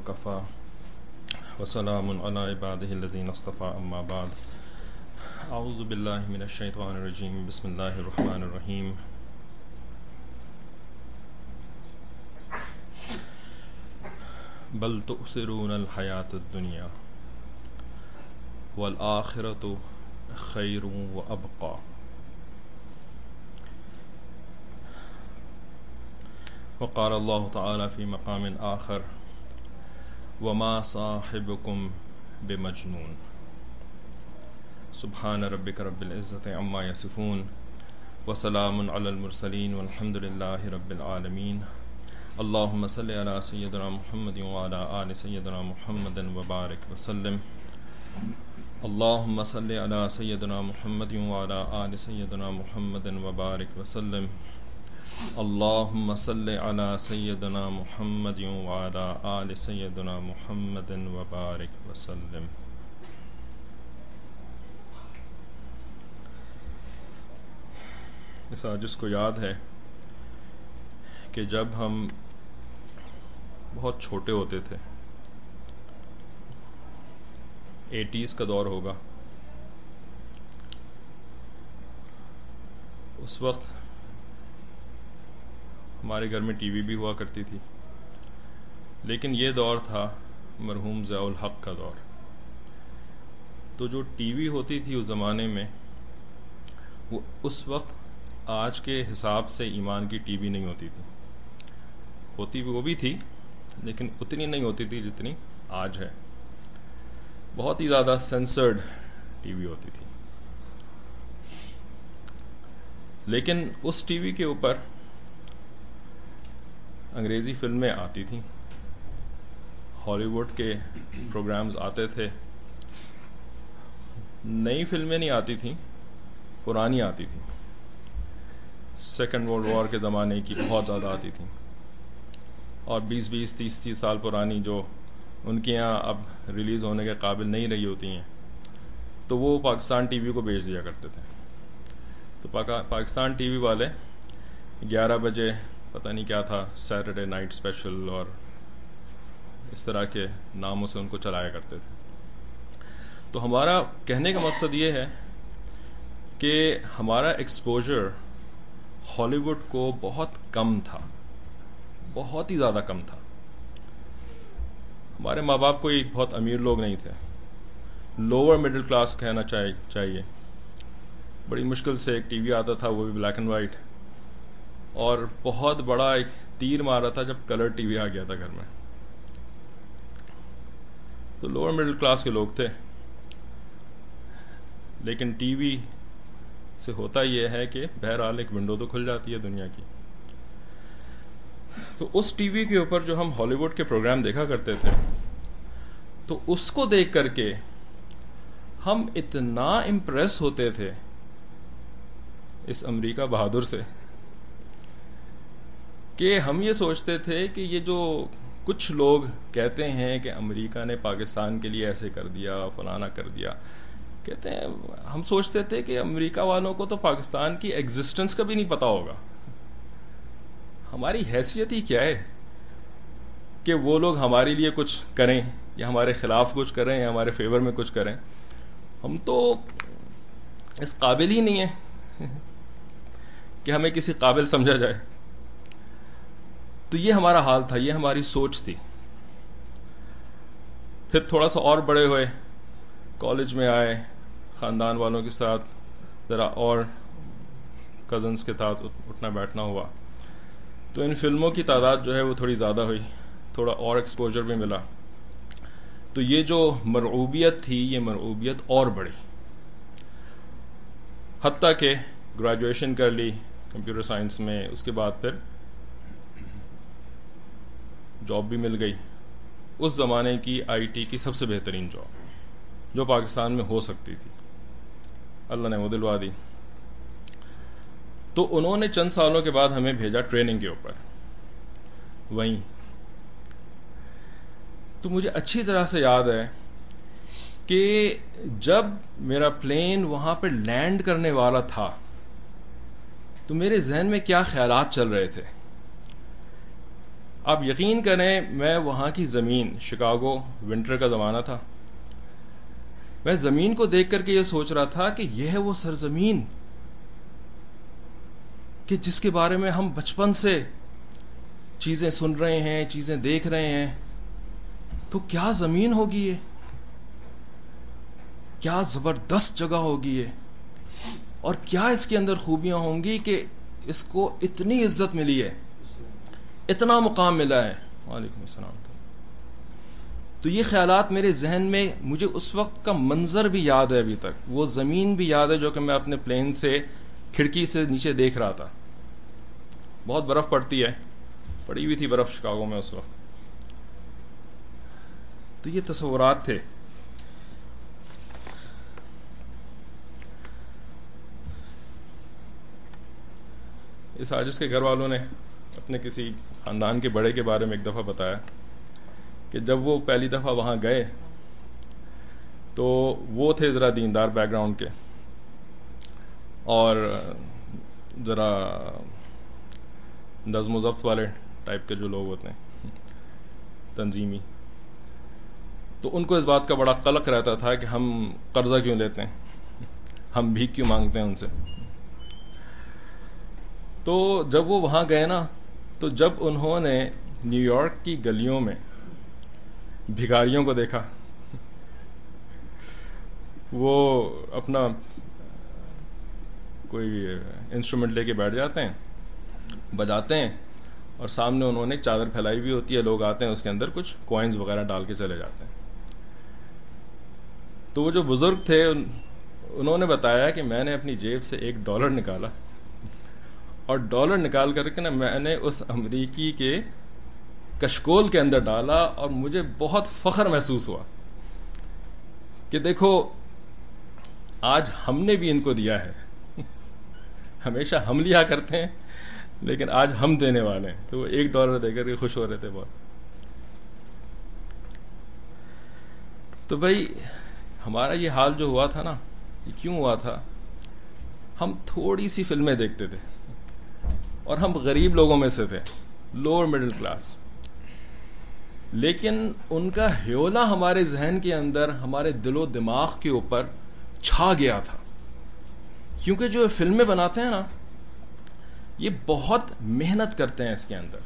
وكفى وسلام على عباده الذين اصطفى أما بعد أعوذ بالله من الشيطان الرجيم بسم الله الرحمن الرحيم بل تؤثرون الحياة الدنيا والآخرة خير وأبقى وقال الله تعالى في مقام آخر وما صاحبكم بمجنون سبحان ربك رب العزة عما يصفون وسلام على المرسلين والحمد لله رب العالمين اللهم صل على سيدنا محمد وعلى آل سيدنا محمد وبارك وسلم اللهم صل على سيدنا محمد وعلى آل سيدنا محمد وبارك وسلم اللهم صل على سيدنا محمد وعلى آل سيدنا محمد وبارك وسلم. اس عاجز کو یاد ہے کہ جب ہم بہت چھوٹے ہوتے تھے، 80s کا دور ہوگا، اس وقت ہمارے گھر میں ٹی وی بھی ہوا کرتی تھی، لیکن یہ دور تھا مرحوم ضیاء الحق کا دور. تو جو ٹی وی ہوتی تھی اس زمانے میں، وہ اس وقت آج کے حساب سے ایمان کی ٹی وی نہیں ہوتی تھی. ہوتی وہ بھی تھی لیکن اتنی نہیں ہوتی تھی جتنی آج ہے. بہت ہی زیادہ سینسرڈ ٹی وی ہوتی تھی. لیکن اس ٹی وی کے اوپر انگریزی فلمیں آتی تھیں، ہالی ووڈ کے پروگرامز آتے تھے. نئی فلمیں نہیں آتی تھیں، پرانی آتی تھیں. سیکنڈ ورلڈ وار کے زمانے کی بہت زیادہ آتی تھیں، اور 20-20 30-30 سال پرانی جو ان کے یہاں اب ریلیز ہونے کے قابل نہیں رہی ہوتی ہیں، تو وہ پاکستان ٹی وی کو بھیج دیا کرتے تھے. تو پاکستان ٹی وی والے 11 بجے پتہ نہیں کیا تھا، سیٹرڈے نائٹ اسپیشل اور اس طرح کے ناموں سے ان کو چلایا کرتے تھے. تو ہمارا کہنے کا مقصد یہ ہے کہ ہمارا ایکسپوجر ہالی ووڈ کو بہت کم تھا، بہت ہی زیادہ کم تھا. ہمارے ماں باپ کوئی بہت امیر لوگ نہیں تھے، لوور مڈل کلاس کہنا چاہیے. بڑی مشکل سے ایک ٹی وی آتا تھا، وہ بھی بلیک اینڈ وائٹ، اور بہت بڑا ایک تیر مارا تھا جب کلر ٹی وی آ گیا تھا گھر میں. تو لوور مڈل کلاس کے لوگ تھے. لیکن ٹی وی سے ہوتا یہ ہے کہ بہرحال ایک ونڈو تو کھل جاتی ہے دنیا کی. تو اس ٹی وی کے اوپر جو ہم ہالی ووڈ کے پروگرام دیکھا کرتے تھے، تو اس کو دیکھ کر کے ہم اتنا امپریس ہوتے تھے اس امریکہ بہادر سے کہ ہم یہ سوچتے تھے کہ یہ جو کچھ لوگ کہتے ہیں کہ امریکہ نے پاکستان کے لیے ایسے کر دیا، فلانا کر دیا، کہتے ہیں ہم سوچتے تھے کہ امریکہ والوں کو تو پاکستان کی ایگزسٹنس کا بھی نہیں پتا ہوگا. ہماری حیثیت ہی کیا ہے کہ وہ لوگ ہمارے لیے کچھ کریں یا ہمارے خلاف کچھ کریں یا ہمارے فیور میں کچھ کریں. ہم تو اس قابل ہی نہیں ہیں کہ ہمیں کسی قابل سمجھا جائے. تو یہ ہمارا حال تھا، یہ ہماری سوچ تھی. پھر تھوڑا سا اور بڑے ہوئے، کالج میں آئے، خاندان والوں کے ساتھ ذرا اور کزنس کے ساتھ اٹھنا بیٹھنا ہوا، تو ان فلموں کی تعداد جو ہے وہ تھوڑی زیادہ ہوئی، تھوڑا اور ایکسپوجر بھی ملا. تو یہ جو مرعوبیت تھی، یہ مرعوبیت اور بڑھی، حتیٰ کہ گریجویشن کر لی کمپیوٹر سائنس میں. اس کے بعد پھر جاب بھی مل گئی، اس زمانے کی آئی ٹی کی سب سے بہترین جاب جو پاکستان میں ہو سکتی تھی، اللہ نے وہ دلوا دی. تو انہوں نے چند سالوں کے بعد ہمیں بھیجا ٹریننگ کے اوپر وہیں. تو مجھے اچھی طرح سے یاد ہے کہ جب میرا پلین وہاں پہ لینڈ کرنے والا تھا تو میرے ذہن میں کیا خیالات چل رہے تھے. آپ یقین کریں میں وہاں کی زمین، شکاگو ونٹر کا زمانہ تھا، میں زمین کو دیکھ کر کے یہ سوچ رہا تھا کہ یہ ہے وہ سرزمین کہ جس کے بارے میں ہم بچپن سے چیزیں سن رہے ہیں، چیزیں دیکھ رہے ہیں. تو کیا زمین ہوگی یہ، کیا زبردست جگہ ہوگی یہ، اور کیا اس کے اندر خوبیاں ہوں گی کہ اس کو اتنی عزت ملی ہے، اتنا مقام ملا ہے. وعلیکم السلام. تو یہ خیالات میرے ذہن میں، مجھے اس وقت کا منظر بھی یاد ہے ابھی تک، وہ زمین بھی یاد ہے جو کہ میں اپنے پلین سے کھڑکی سے نیچے دیکھ رہا تھا. بہت برف پڑتی ہے، پڑی ہوئی تھی برف شکاگو میں اس وقت. تو یہ تصورات تھے. اس عاجز کے گھر والوں نے اپنے کسی خاندان کے بڑے کے بارے میں ایک دفعہ بتایا کہ جب وہ پہلی دفعہ وہاں گئے تو وہ تھے ذرا دیندار بیک گراؤنڈ کے اور ذرا نظم و ضبط والے ٹائپ کے جو لوگ ہوتے ہیں، تنظیمی. تو ان کو اس بات کا بڑا قلق رہتا تھا کہ ہم قرضہ کیوں لیتے ہیں، ہم بھیک کیوں مانگتے ہیں ان سے. تو جب وہ وہاں گئے نا، تو جب انہوں نے نیو یارک کی گلیوں میں بھکاریوں کو دیکھا، وہ اپنا کوئی انسٹرومنٹ لے کے بیٹھ جاتے ہیں، بجاتے ہیں، اور سامنے انہوں نے چادر پھیلائی ہوئی ہوتی ہے، لوگ آتے ہیں اس کے اندر کچھ کوائنز وغیرہ ڈال کے چلے جاتے ہیں. تو وہ جو بزرگ تھے انہوں نے بتایا کہ میں نے اپنی جیب سے $1 نکالا، اور ڈالر نکال کر کے نا میں نے اس امریکی کے کشکول کے اندر ڈالا، اور مجھے بہت فخر محسوس ہوا کہ دیکھو آج ہم نے بھی ان کو دیا ہے. ہمیشہ ہم لیا کرتے ہیں لیکن آج ہم دینے والے ہیں. تو وہ $1 دے کر کے خوش ہو رہے تھے بہت. تو بھائی ہمارا یہ حال جو ہوا تھا نا، یہ کیوں ہوا تھا؟ ہم تھوڑی سی فلمیں دیکھتے تھے اور ہم غریب لوگوں میں سے تھے، لوور مڈل کلاس، لیکن ان کا ہیولا ہمارے ذہن کے اندر، ہمارے دل و دماغ کے اوپر چھا گیا تھا. کیونکہ جو فلمیں بناتے ہیں نا، یہ بہت محنت کرتے ہیں، اس کے اندر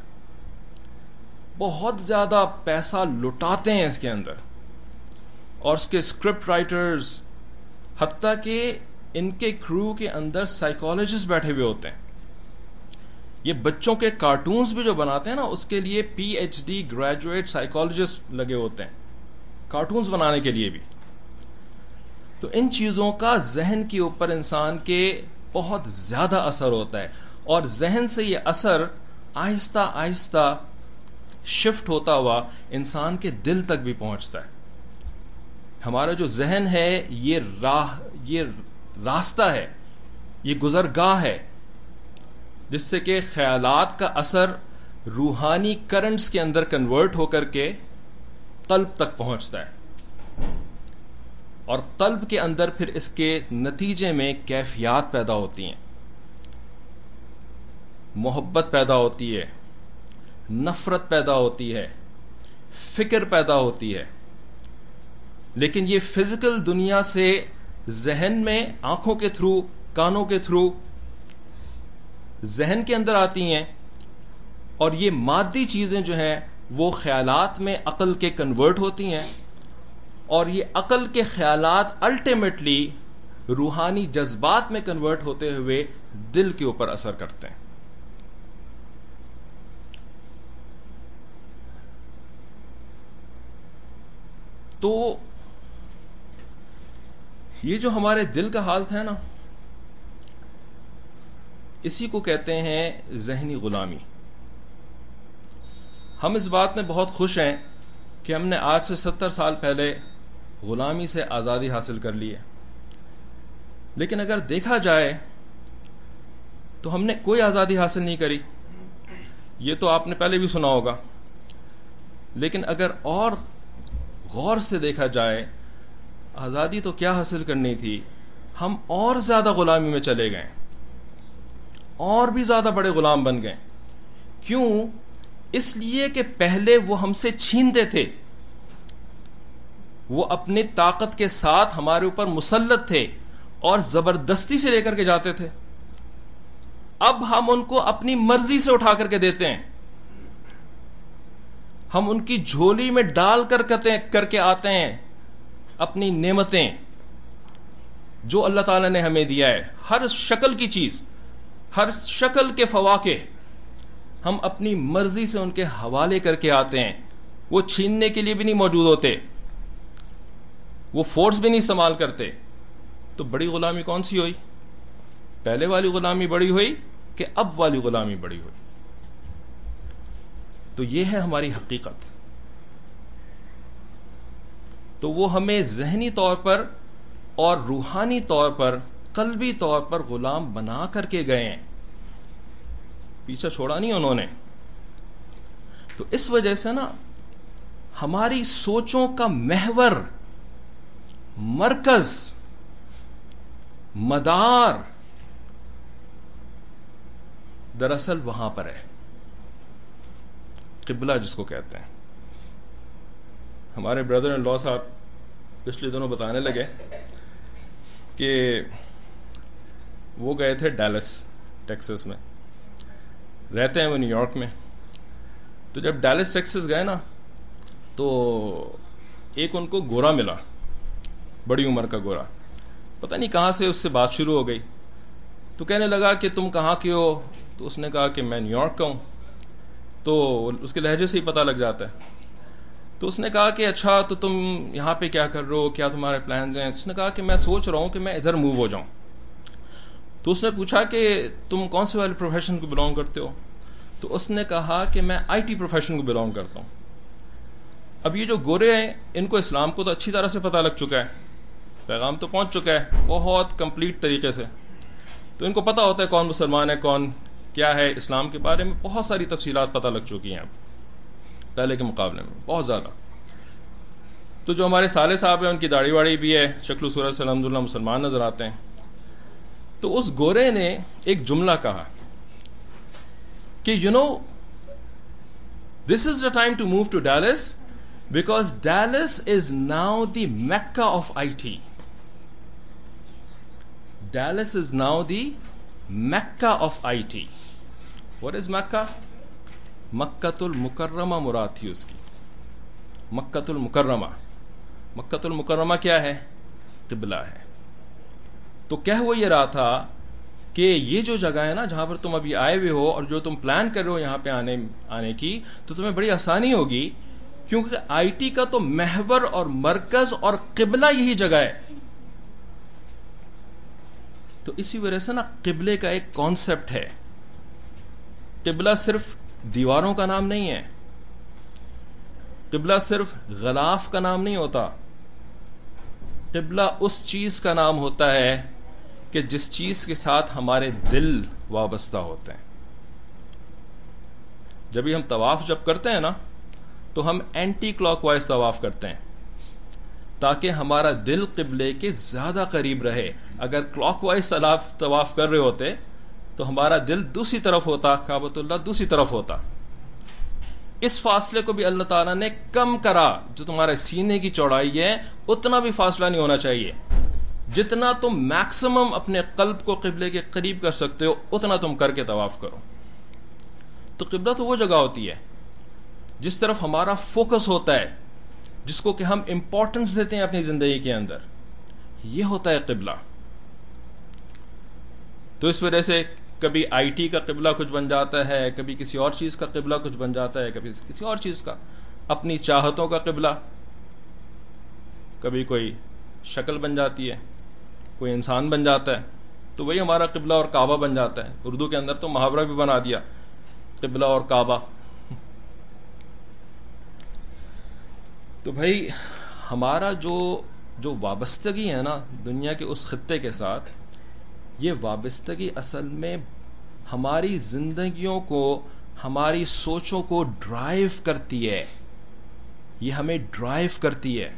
بہت زیادہ پیسہ لٹاتے ہیں اس کے اندر، اور اس کے اسکرپٹ رائٹرز، حتیٰ کہ ان کے کرو کے اندر سائیکالوجسٹ بیٹھے ہوئے ہوتے ہیں. یہ بچوں کے کارٹونز بھی جو بناتے ہیں نا، اس کے لیے PhD گریجویٹ سائیکالوجسٹ لگے ہوتے ہیں کارٹونز بنانے کے لیے بھی. تو ان چیزوں کا ذہن کے اوپر انسان کے بہت زیادہ اثر ہوتا ہے، اور ذہن سے یہ اثر آہستہ آہستہ شفٹ ہوتا ہوا انسان کے دل تک بھی پہنچتا ہے. ہمارا جو ذہن ہے یہ راستہ ہے، یہ گزرگاہ ہے جس سے کہ خیالات کا اثر روحانی کرنٹس کے اندر کنورٹ ہو کر کے قلب تک پہنچتا ہے، اور قلب کے اندر پھر اس کے نتیجے میں کیفیات پیدا ہوتی ہیں، محبت پیدا ہوتی ہے، نفرت پیدا ہوتی ہے، فکر پیدا ہوتی ہے. لیکن یہ فزیکل دنیا سے ذہن میں آنکھوں کے تھرو، کانوں کے تھرو ذہن کے اندر آتی ہیں، اور یہ مادی چیزیں جو ہیں وہ خیالات میں عقل کے کنورٹ ہوتی ہیں، اور یہ عقل کے خیالات الٹیمیٹلی روحانی جذبات میں کنورٹ ہوتے ہوئے دل کے اوپر اثر کرتے ہیں. تو یہ جو ہمارے دل کا حالت ہے نا، اسی کو کہتے ہیں ذہنی غلامی. ہم اس بات میں بہت خوش ہیں کہ ہم نے آج سے 70 سال پہلے غلامی سے آزادی حاصل کر لی ہے، لیکن اگر دیکھا جائے تو ہم نے کوئی آزادی حاصل نہیں کری. یہ تو آپ نے پہلے بھی سنا ہوگا، لیکن اگر اور غور سے دیکھا جائے آزادی تو کیا حاصل کرنی تھی، ہم اور زیادہ غلامی میں چلے گئے، اور بھی زیادہ بڑے غلام بن گئے. کیوں؟ اس لیے کہ پہلے وہ ہم سے چھینتے تھے، وہ اپنی طاقت کے ساتھ ہمارے اوپر مسلط تھے اور زبردستی سے لے کر کے جاتے تھے. اب ہم ان کو اپنی مرضی سے اٹھا کر کے دیتے ہیں، ہم ان کی جھولی میں ڈال کر کے آتے ہیں اپنی نعمتیں جو اللہ تعالیٰ نے ہمیں دیا ہے، ہر شکل کی چیز، ہر شکل کے فواکہ ہم اپنی مرضی سے ان کے حوالے کر کے آتے ہیں. وہ چھیننے کے لیے بھی نہیں موجود ہوتے، وہ فورس بھی نہیں استعمال کرتے. تو بڑی غلامی کون سی ہوئی؟ پہلے والی غلامی بڑی ہوئی کہ اب والی غلامی بڑی ہوئی؟ تو یہ ہے ہماری حقیقت. تو وہ ہمیں ذہنی طور پر اور روحانی طور پر، قلبی طور پر غلام بنا کر کے گئے ہیں، پیچھے چھوڑا نہیں انہوں نے. تو اس وجہ سے نا ہماری سوچوں کا محور، مرکز، مدار دراصل وہاں پر ہے، قبلہ جس کو کہتے ہیں. ہمارے بردر ان لا صاحب پچھلے دنوں بتانے لگے کہ وہ گئے تھے ڈیلس ٹیکسس میں، رہتے ہیں وہ نیو یارک میں. تو جب ڈیلس ٹیکسس گئے نا تو ایک ان کو گورا ملا، بڑی عمر کا گورا، پتہ نہیں کہاں سے اس سے بات شروع ہو گئی. تو کہنے لگا کہ تم کہاں کے ہو؟ تو اس نے کہا کہ میں نیو یارک کا ہوں. تو اس کے لہجے سے ہی پتہ لگ جاتا ہے. تو اس نے کہا کہ اچھا تو تم یہاں پہ کیا کر رہے ہو، کیا تمہارے پلانز ہیں؟ اس نے کہا کہ میں سوچ رہا ہوں کہ میں ادھر موو ہو جاؤں. تو اس نے پوچھا کہ تم کون سے والے پروفیشن کو بلانگ کرتے ہو؟ تو اس نے کہا کہ میں آئی ٹی پروفیشن کو بلانگ کرتا ہوں. اب یہ جو گورے ہیں ان کو اسلام کو تو اچھی طرح سے پتہ لگ چکا ہے، پیغام تو پہنچ چکا ہے بہت کمپلیٹ طریقے سے. تو ان کو پتہ ہوتا ہے کون مسلمان ہے، کون کیا ہے. اسلام کے بارے میں بہت ساری تفصیلات پتہ لگ چکی ہیں اب پہلے کے مقابلے میں بہت زیادہ. تو جو ہمارے صالح صاحب ہیں ان کی داڑھی واڑی بھی ہے، شکل و صورت سے الحمدللہ مسلمان نظر آتے ہیں. تو اس گورے نے ایک جملہ کہا کہ this is the time to move to Dallas because Dallas is now the Mecca of IT. Dallas is now the Mecca of IT. What is Mecca? مکۃ المکرمہ مراد تھی اس کی. مکۃ المکرمہ، مکۃ المکرمہ کیا ہے؟ قبلہ ہے. تو کہہ وہ یہ رہا تھا کہ یہ جو جگہ ہے نا جہاں پر تم ابھی آئے ہوئے ہو اور جو تم پلان کر رہے ہو یہاں پہ آنے کی، تو تمہیں بڑی آسانی ہوگی کیونکہ آئی ٹی کا تو محور اور مرکز اور قبلہ یہی جگہ ہے. تو اسی وجہ سے نا قبلے کا ایک کانسیپٹ ہے. قبلہ صرف دیواروں کا نام نہیں ہے، قبلہ صرف غلاف کا نام نہیں ہوتا. قبلہ اس چیز کا نام ہوتا ہے کہ جس چیز کے ساتھ ہمارے دل وابستہ ہوتے ہیں. جب ہم طواف کرتے ہیں نا تو ہم اینٹی کلاک وائز طواف کرتے ہیں تاکہ ہمارا دل قبلے کے زیادہ قریب رہے. اگر کلاک وائز طواف کر رہے ہوتے تو ہمارا دل دوسری طرف ہوتا، کعبۃ اللہ دوسری طرف ہوتا. اس فاصلے کو بھی اللہ تعالیٰ نے کم کرا. جو تمہارے سینے کی چوڑائی ہے اتنا بھی فاصلہ نہیں ہونا چاہیے. جتنا تم میکسیمم اپنے قلب کو قبلے کے قریب کر سکتے ہو اتنا تم کر کے طواف کرو. تو قبلہ تو وہ جگہ ہوتی ہے جس طرف ہمارا فوکس ہوتا ہے، جس کو کہ ہم امپورٹنس دیتے ہیں اپنی زندگی کے اندر، یہ ہوتا ہے قبلہ. تو اس وجہ سے کبھی آئی ٹی کا قبلہ کچھ بن جاتا ہے، کبھی کسی اور چیز کا قبلہ کچھ بن جاتا ہے، کبھی کسی اور چیز کا، اپنی چاہتوں کا قبلہ. کبھی کوئی شکل بن جاتی ہے، کوئی انسان بن جاتا ہے، تو وہی ہمارا قبلہ اور کعبہ بن جاتا ہے. اردو کے اندر تو محاورہ بھی بنا دیا، قبلہ اور کعبہ. تو بھائی ہمارا جو وابستگی ہے نا دنیا کے اس خطے کے ساتھ، یہ وابستگی اصل میں ہماری زندگیوں کو، ہماری سوچوں کو ڈرائیو کرتی ہے. یہ ہمیں ڈرائیو کرتی ہے.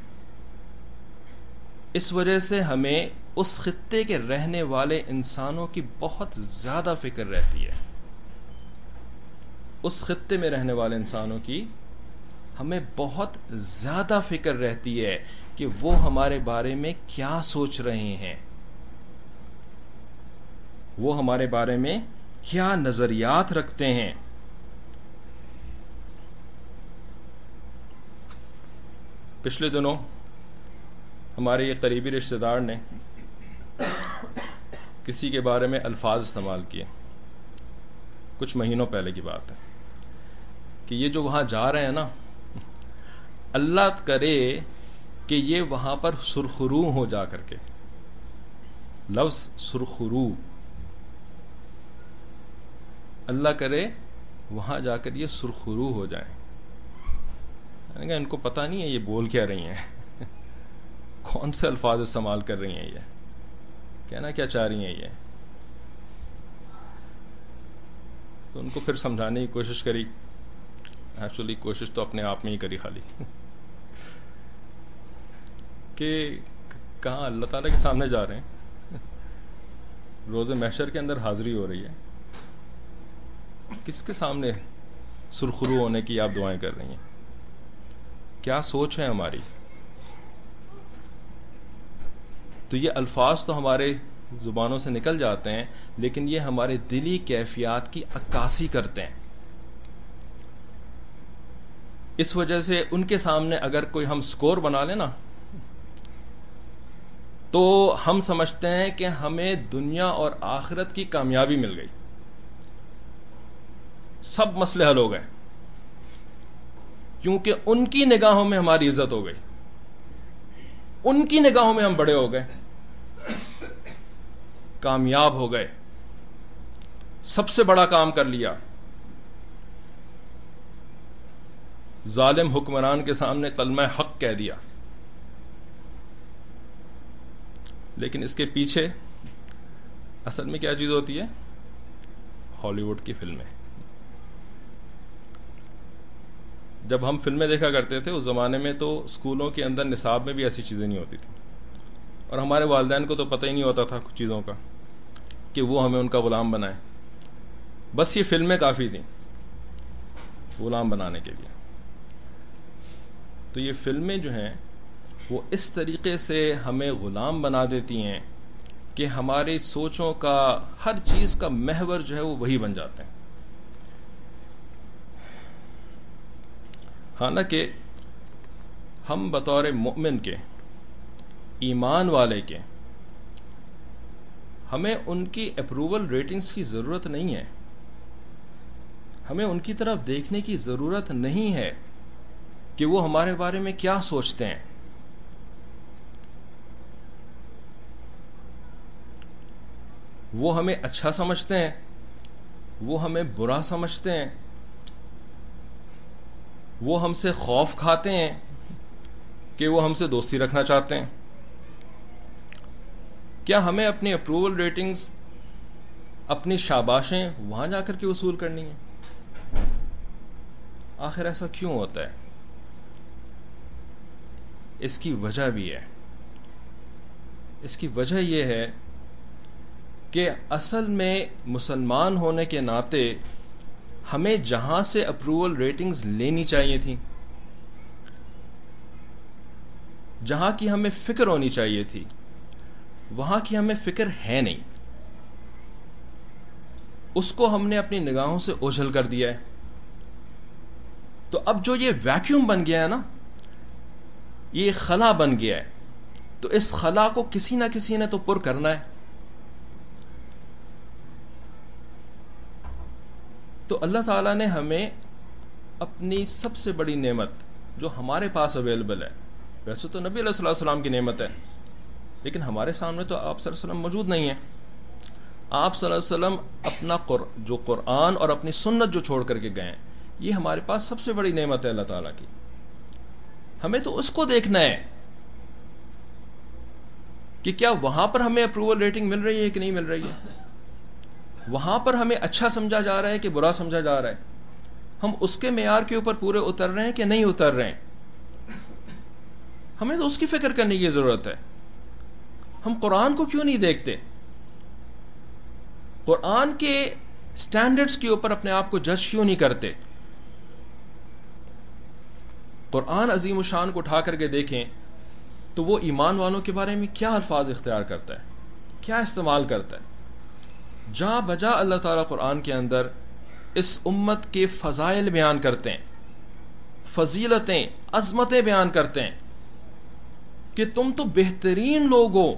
اس وجہ سے ہمیں اس خطے کے رہنے والے انسانوں کی بہت زیادہ فکر رہتی ہے. اس خطے میں رہنے والے انسانوں کی ہمیں بہت زیادہ فکر رہتی ہے کہ وہ ہمارے بارے میں کیا سوچ رہے ہیں، وہ ہمارے بارے میں کیا نظریات رکھتے ہیں. پچھلے دنوں ہمارے ایک قریبی رشتہ دار نے کسی کے بارے میں الفاظ استعمال کیے، کچھ مہینوں پہلے کی بات ہے، کہ یہ جو وہاں جا رہے ہیں نا، اللہ کرے کہ یہ وہاں پر سرخرو ہو جا کر کے. لفظ سرخرو، اللہ کرے وہاں جا کر یہ سرخرو ہو جائیں. میں نے کہا ان کو پتہ نہیں ہے یہ بول کیا رہی ہیں، کون سے الفاظ استعمال کر رہی ہیں، یہ کہنا کیا چاہ رہی ہیں یہ. تو ان کو پھر سمجھانے کی کوشش کری. ایکچولی کوشش تو اپنے آپ میں ہی کری خالی، کہ کہاں اللہ تعالیٰ کے سامنے جا رہے ہیں، روز محشر کے اندر حاضری ہو رہی ہے، کس کے سامنے سرخرو ہونے کی آپ دعائیں کر رہی ہیں؟ کیا سوچ ہے ہماری؟ تو یہ الفاظ تو ہمارے زبانوں سے نکل جاتے ہیں، لیکن یہ ہمارے دلی کیفیات کی عکاسی کرتے ہیں. اس وجہ سے ان کے سامنے اگر کوئی ہم سکور بنا لیں نا، تو ہم سمجھتے ہیں کہ ہمیں دنیا اور آخرت کی کامیابی مل گئی، سب مسئلے حل ہو گئے، کیونکہ ان کی نگاہوں میں ہماری عزت ہو گئی، ان کی نگاہوں میں ہم بڑے ہو گئے، کامیاب ہو گئے، سب سے بڑا کام کر لیا. ظالم حکمران کے سامنے کلمہ حق کہہ دیا. لیکن اس کے پیچھے اصل میں کیا چیز ہوتی ہے؟ ہالی ووڈ کی فلمیں. جب ہم فلمیں دیکھا کرتے تھے اس زمانے میں، تو اسکولوں کے اندر نصاب میں بھی ایسی چیزیں نہیں ہوتی تھیں، اور ہمارے والدین کو تو پتہ ہی نہیں ہوتا تھا کچھ چیزوں کا، کہ وہ ہمیں ان کا غلام بنائیں. بس یہ فلمیں کافی تھیں غلام بنانے کے لیے. تو یہ فلمیں جو ہیں وہ اس طریقے سے ہمیں غلام بنا دیتی ہیں کہ ہماری سوچوں کا ہر چیز کا محور جو ہے وہ وہی بن جاتے ہیں. حالانکہ ہم بطور مومن کے، ایمان والے کے، ہمیں ان کی اپروول ریٹنگز کی ضرورت نہیں ہے، ہمیں ان کی طرف دیکھنے کی ضرورت نہیں ہے کہ وہ ہمارے بارے میں کیا سوچتے ہیں. وہ ہمیں اچھا سمجھتے ہیں، وہ ہمیں برا سمجھتے ہیں، وہ ہم سے خوف کھاتے ہیں کہ وہ ہم سے دوستی رکھنا چاہتے ہیں. کیا ہمیں اپنی اپروول ریٹنگز، اپنی شاباشیں وہاں جا کر کے وصول کرنی ہیں؟ آخر ایسا کیوں ہوتا ہے؟ اس کی وجہ بھی ہے. اس کی وجہ یہ ہے کہ اصل میں مسلمان ہونے کے ناطے ہمیں جہاں سے اپروول ریٹنگز لینی چاہیے تھی، جہاں کی ہمیں فکر ہونی چاہیے تھی، وہاں کی ہمیں فکر ہے نہیں. اس کو ہم نے اپنی نگاہوں سے اوجھل کر دیا ہے. تو اب جو یہ ویکیوم بن گیا ہے نا، یہ خلا بن گیا ہے، تو اس خلا کو کسی نہ کسی نے تو پر کرنا ہے. تو اللہ تعالیٰ نے ہمیں اپنی سب سے بڑی نعمت جو ہمارے پاس اویلیبل ہے، ویسے تو نبی علیہ السلام کی نعمت ہے، لیکن ہمارے سامنے تو آپ صلی اللہ علیہ وسلم موجود نہیں ہیں. آپ صلی اللہ علیہ وسلم اپنا جو قرآن اور اپنی سنت جو چھوڑ کر کے گئے ہیں، یہ ہمارے پاس سب سے بڑی نعمت ہے اللہ تعالیٰ کی. ہمیں تو اس کو دیکھنا ہے کہ کیا وہاں پر ہمیں اپروول ریٹنگ مل رہی ہے کہ نہیں مل رہی ہے، وہاں پر ہمیں اچھا سمجھا جا رہا ہے کہ برا سمجھا جا رہا ہے، ہم اس کے معیار کے اوپر پورے اتر رہے ہیں کہ نہیں اتر رہے ہیں. ہمیں تو اس کی فکر کرنے کی ضرورت ہے. ہم قرآن کو کیوں نہیں دیکھتے؟ قرآن کے اسٹینڈرڈز کے اوپر اپنے آپ کو جج کیوں نہیں کرتے؟ قرآن عظیم الشان کو اٹھا کر کے دیکھیں تو وہ ایمان والوں کے بارے میں کیا الفاظ اختیار کرتا ہے، کیا استعمال کرتا ہے۔ جا بجا اللہ تعالیٰ قرآن کے اندر اس امت کے فضائل بیان کرتے ہیں، فضیلتیں، عظمتیں بیان کرتے ہیں کہ تم تو بہترین لوگ ہو،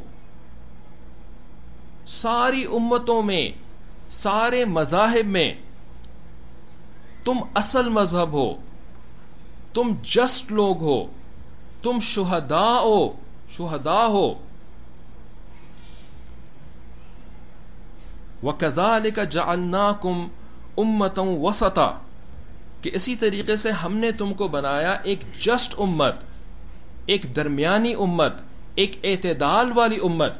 ساری امتوں میں، سارے مذاہب میں تم اصل مذہب ہو، تم جسٹ لوگ ہو، تم شہداء ہو، وَكَذَلِكَ جَعَلْنَاكُمْ أُمَّةً وَسَطًا، کہ اسی طریقے سے ہم نے تم کو بنایا ایک جسٹ امت، ایک درمیانی امت، ایک اعتدال والی امت۔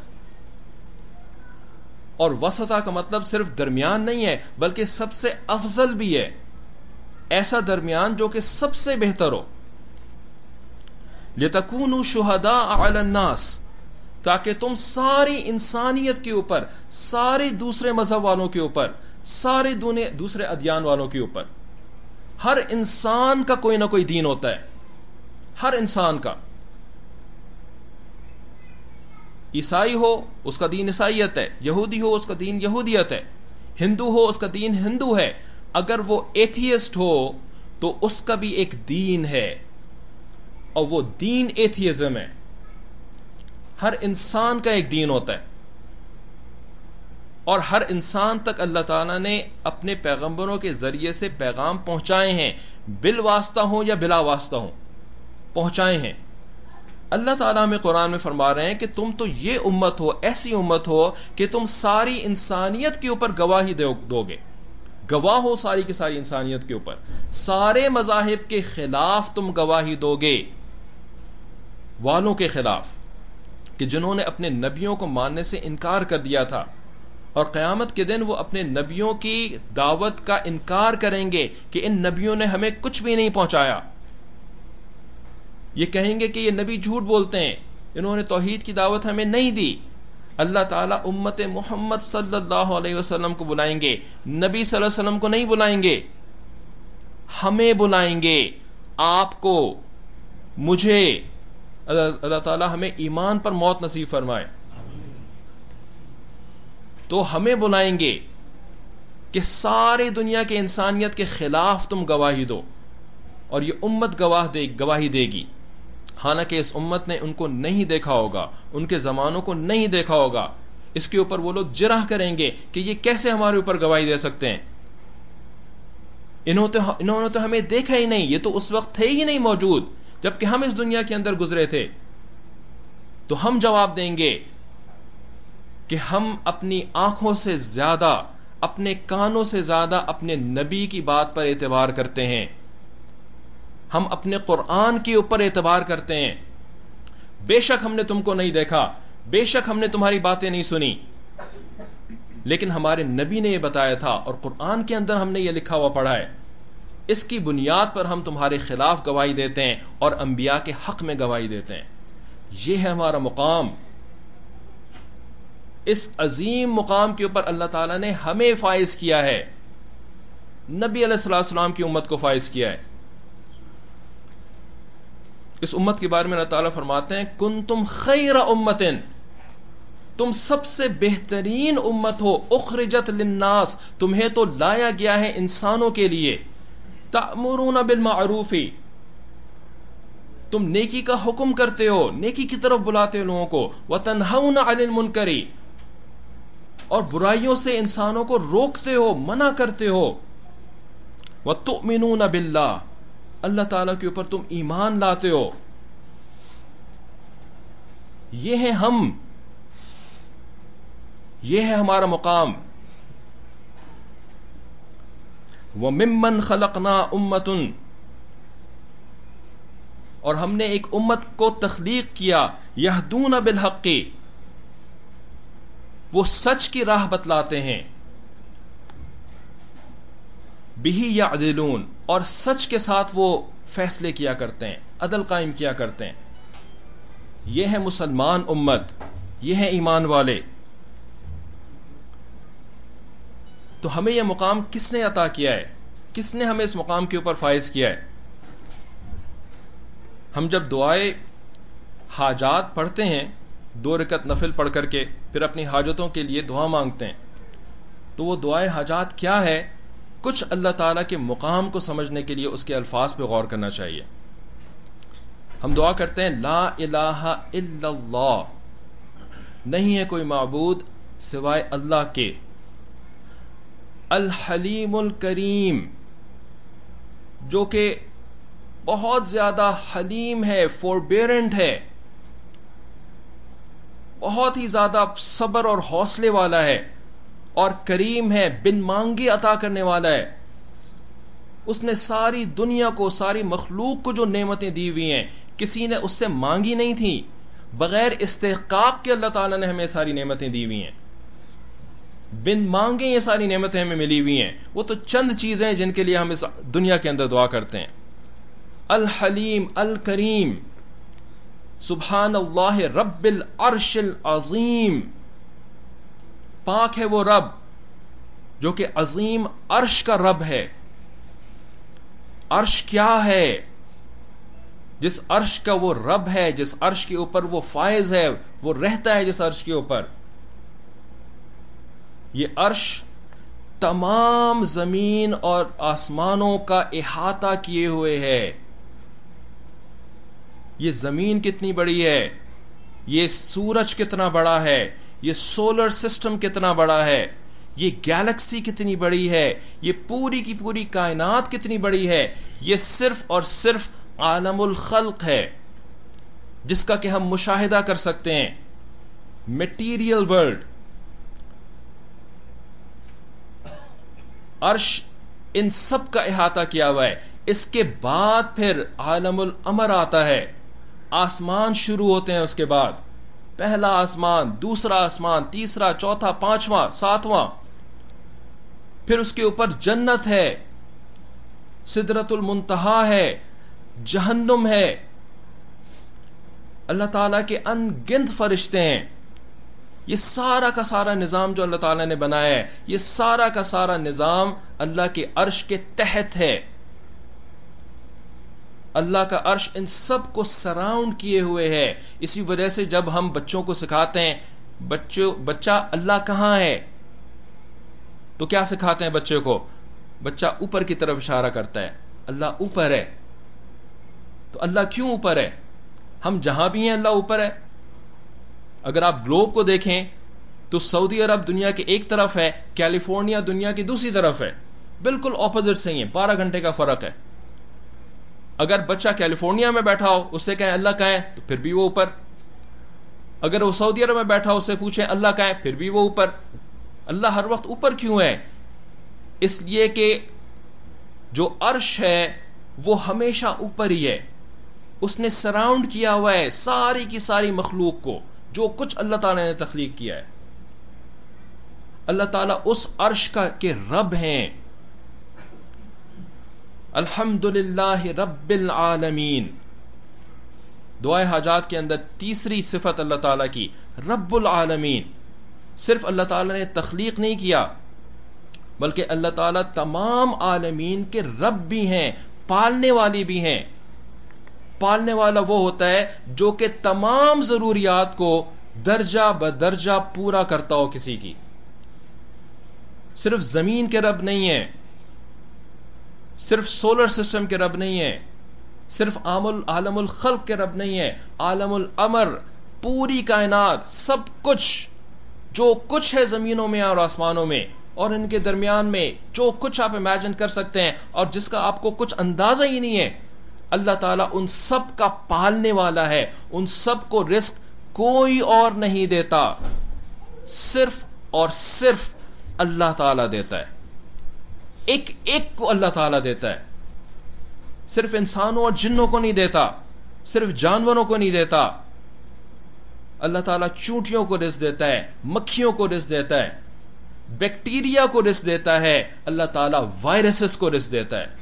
اور وسطا کا مطلب صرف درمیان نہیں ہے بلکہ سب سے افضل بھی ہے، ایسا درمیان جو کہ سب سے بہتر ہو۔ لِتَكُونُوا شُهَدَاءَ عَلَى النَّاسِ، تاکہ تم ساری انسانیت کے اوپر، سارے دوسرے مذہب والوں کے اوپر، سارے دوسرے ادیان والوں کے اوپر، ہر انسان کا کوئی نہ کوئی دین ہوتا ہے، ہر انسان کا۔ عیسائی ہو اس کا دین عیسائیت ہے، یہودی ہو اس کا دین یہودیت ہے، ہندو ہو اس کا دین ہندو ہے، اگر وہ ایتھیسٹ ہو تو اس کا بھی ایک دین ہے، اور وہ دین ایتھیزم ہے۔ ہر انسان کا ایک دین ہوتا ہے، اور ہر انسان تک اللہ تعالیٰ نے اپنے پیغمبروں کے ذریعے سے پیغام پہنچائے ہیں، بالواسطہ ہوں یا بلا واسطہ ہوں، پہنچائے ہیں۔ اللہ تعالیٰ ہمیں قرآن میں فرما رہے ہیں کہ تم تو یہ امت ہو، ایسی امت ہو کہ تم ساری انسانیت کے اوپر گواہی دو گے، گواہ ہو ساری کی ساری انسانیت کے اوپر، سارے مذاہب کے خلاف تم گواہی دو گے، والوں کے خلاف کہ جنہوں نے اپنے نبیوں کو ماننے سے انکار کر دیا تھا، اور قیامت کے دن وہ اپنے نبیوں کی دعوت کا انکار کریں گے کہ ان نبیوں نے ہمیں کچھ بھی نہیں پہنچایا۔ یہ کہیں گے کہ یہ نبی جھوٹ بولتے ہیں، انہوں نے توحید کی دعوت ہمیں نہیں دی۔ اللہ تعالیٰ امت محمد صلی اللہ علیہ وسلم کو بلائیں گے، نبی صلی اللہ علیہ وسلم کو نہیں بلائیں گے، ہمیں بلائیں گے، آپ کو، مجھے۔ اللہ تعالیٰ ہمیں ایمان پر موت نصیب فرمائے۔ تو ہمیں بلائیں گے کہ ساری دنیا کے انسانیت کے خلاف تم گواہی دو، اور یہ امت گواہی دے گی، حالانکہ اس امت نے ان کو نہیں دیکھا ہوگا، ان کے زمانوں کو نہیں دیکھا ہوگا، اس کے اوپر وہ لوگ جرح کریں گے کہ یہ کیسے ہمارے اوپر گواہی دے سکتے ہیں، انہوں نے تو ہمیں دیکھا ہی نہیں، یہ تو اس وقت تھے ہی نہیں موجود جبکہ ہم اس دنیا کے اندر گزرے تھے۔ تو ہم جواب دیں گے کہ ہم اپنی آنکھوں سے زیادہ، اپنے کانوں سے زیادہ اپنے نبی کی بات پر اعتبار کرتے ہیں، ہم اپنے قرآن کے اوپر اعتبار کرتے ہیں۔ بے شک ہم نے تم کو نہیں دیکھا، بے شک ہم نے تمہاری باتیں نہیں سنی، لیکن ہمارے نبی نے یہ بتایا تھا، اور قرآن کے اندر ہم نے یہ لکھا ہوا پڑھا ہے، اس کی بنیاد پر ہم تمہارے خلاف گواہی دیتے ہیں اور انبیاء کے حق میں گواہی دیتے ہیں۔ یہ ہے ہمارا مقام۔ اس عظیم مقام کے اوپر اللہ تعالیٰ نے ہمیں فائز کیا ہے، نبی علیہ السلام کی امت کو فائز کیا ہے۔ اس امت کے بارے میں اللہ تعالیٰ فرماتے ہیں کنتم خیر امت، تم سب سے بہترین امت ہو، اخرجت للناس، تمہیں تو لایا گیا ہے انسانوں کے لیے، تأمرون بالمعروف، تم نیکی کا حکم کرتے ہو، نیکی کی طرف بلاتے ہو لوگوں کو، وتنہون عن المنکر، اور برائیوں سے انسانوں کو روکتے ہو، منع کرتے ہو، وتؤمنون باللہ، اللہ تعالیٰ کے اوپر تم ایمان لاتے ہو۔ یہ ہے ہم، یہ ہے ہمارا مقام۔ وَمِمَّنْ خَلَقْنَا أُمَّةٌ، اور ہم نے ایک امت کو تخلیق کیا، یہدون بالحق، وہ سچ کی راہ بتلاتے ہیں، بِهِ يَعْدِلُونَ، اور سچ کے ساتھ وہ فیصلے کیا کرتے ہیں، عدل قائم کیا کرتے ہیں۔ یہ ہے مسلمان امت، یہ ہے ایمان والے۔ تو ہمیں یہ مقام کس نے عطا کیا ہے؟ کس نے ہمیں اس مقام کے اوپر فائز کیا ہے؟ ہم جب دعائے حاجات پڑھتے ہیں 2 رکعت نفل پڑھ کر کے، پھر اپنی حاجتوں کے لیے دعا مانگتے ہیں، تو وہ دعائے حاجات کیا ہے؟ کچھ اللہ تعالیٰ کے مقام کو سمجھنے کے لیے اس کے الفاظ پہ غور کرنا چاہیے. ہم دعا کرتے ہیں لا الہ الا اللہ، نہیں ہے کوئی معبود سوائے اللہ کے، الحلیم الکریم، جو کہ بہت زیادہ حلیم ہے، فوربیرنٹ ہے، بہت ہی زیادہ صبر اور حوصلے والا ہے، اور کریم ہے، بن مانگے عطا کرنے والا ہے. اس نے ساری دنیا کو، ساری مخلوق کو جو نعمتیں دی ہوئی ہیں، کسی نے اس سے مانگی نہیں تھی، بغیر استحقاق کے اللہ تعالیٰ نے ہمیں ساری نعمتیں دی ہوئی ہیں، بن مانگے یہ ساری نعمتیں ہمیں ملی ہوئی ہیں. وہ تو چند چیزیں جن کے لیے ہم اس دنیا کے اندر دعا کرتے ہیں. الحلیم الکریم، سبحان اللہ رب العرش العظیم، پاک ہے وہ رب جو کہ عظیم عرش کا رب ہے. عرش کیا ہے؟ جس عرش کا وہ رب ہے، جس عرش کے اوپر وہ فائز ہے، وہ رہتا ہے جس عرش کے اوپر، یہ عرش تمام زمین اور آسمانوں کا احاطہ کیے ہوئے ہے. یہ زمین کتنی بڑی ہے، یہ سورج کتنا بڑا ہے، یہ سولر سسٹم کتنا بڑا ہے، یہ گیلیکسی کتنی بڑی ہے، یہ پوری کی پوری کائنات کتنی بڑی ہے. یہ صرف اور صرف عالم الخلق ہے جس کا کہ ہم مشاہدہ کر سکتے ہیں، میٹیریل ورلڈ. عرش ان سب کا احاطہ کیا ہوا ہے. اس کے بعد پھر عالم الامر آتا ہے، آسمان شروع ہوتے ہیں. اس کے بعد پہلا آسمان، دوسرا آسمان، تیسرا، چوتھا، پانچواں، ساتواں، پھر اس کے اوپر جنت ہے، سدرۃ المنتہا ہے، جہنم ہے. اللہ تعالیٰ کے ان گنت فرشتے ہیں. یہ سارا کا سارا نظام جو اللہ تعالیٰ نے بنایا ہے، یہ سارا کا سارا نظام اللہ کے عرش کے تحت ہے. اللہ کا عرش ان سب کو سراؤنڈ کیے ہوئے ہے. اسی وجہ سے جب ہم بچوں کو سکھاتے ہیں، بچہ اللہ کہاں ہے، تو کیا سکھاتے ہیں بچے کو؟ بچہ اوپر کی طرف اشارہ کرتا ہے، اللہ اوپر ہے. تو اللہ کیوں اوپر ہے؟ ہم جہاں بھی ہیں اللہ اوپر ہے. اگر آپ گلوب کو دیکھیں تو سعودی عرب دنیا کے ایک طرف ہے، کیلیفورنیا دنیا کی دوسری طرف ہے، بالکل اپوزٹ سے ہی ہیں، 12 گھنٹے کا فرق ہے. اگر بچہ کیلیفورنیا میں بیٹھا ہو، اس سے کہیں اللہ کہاں ہے، تو پھر بھی وہ اوپر. اگر وہ سعودی عرب میں بیٹھا ہو، اس سے پوچھیں اللہ کہاں ہے، پھر بھی وہ اوپر. اللہ ہر وقت اوپر کیوں ہے؟ اس لیے کہ جو عرش ہے وہ ہمیشہ اوپر ہی ہے. اس نے سراؤنڈ کیا ہوا ہے ساری کی ساری مخلوق کو، جو کچھ اللہ تعالیٰ نے تخلیق کیا ہے. اللہ تعالیٰ اس عرش کا کے رب ہیں. الحمدللہ رب العالمین. دعائے حاجات کے اندر تیسری صفت اللہ تعالیٰ کی رب العالمین. صرف اللہ تعالیٰ نے تخلیق نہیں کیا، بلکہ اللہ تعالیٰ تمام عالمین کے رب بھی ہیں، پالنے والی بھی ہیں. پالنے والا وہ ہوتا ہے جو کہ تمام ضروریات کو درجہ بدرجہ پورا کرتا ہو کسی کی. صرف زمین کے رب نہیں ہے، صرف سولر سسٹم کے رب نہیں ہے، صرف عالم الخلق کے رب نہیں ہے، عالم الامر، پوری کائنات، سب کچھ جو کچھ ہے زمینوں میں اور آسمانوں میں اور ان کے درمیان میں، جو کچھ آپ امیجن کر سکتے ہیں اور جس کا آپ کو کچھ اندازہ ہی نہیں ہے، اللہ تعالیٰ ان سب کا پالنے والا ہے. ان سب کو رزق کوئی اور نہیں دیتا، صرف اور صرف اللہ تعالیٰ دیتا ہے. ایک ایک کو اللہ تعالیٰ دیتا ہے، صرف انسانوں اور جنوں کو نہیں دیتا، صرف جانوروں کو نہیں دیتا. اللہ تعالیٰ چونٹیوں کو رزق دیتا ہے، مکھیوں کو رزق دیتا ہے، بیکٹیریا کو رزق دیتا ہے، اللہ تعالیٰ وائرسز کو رزق دیتا ہے.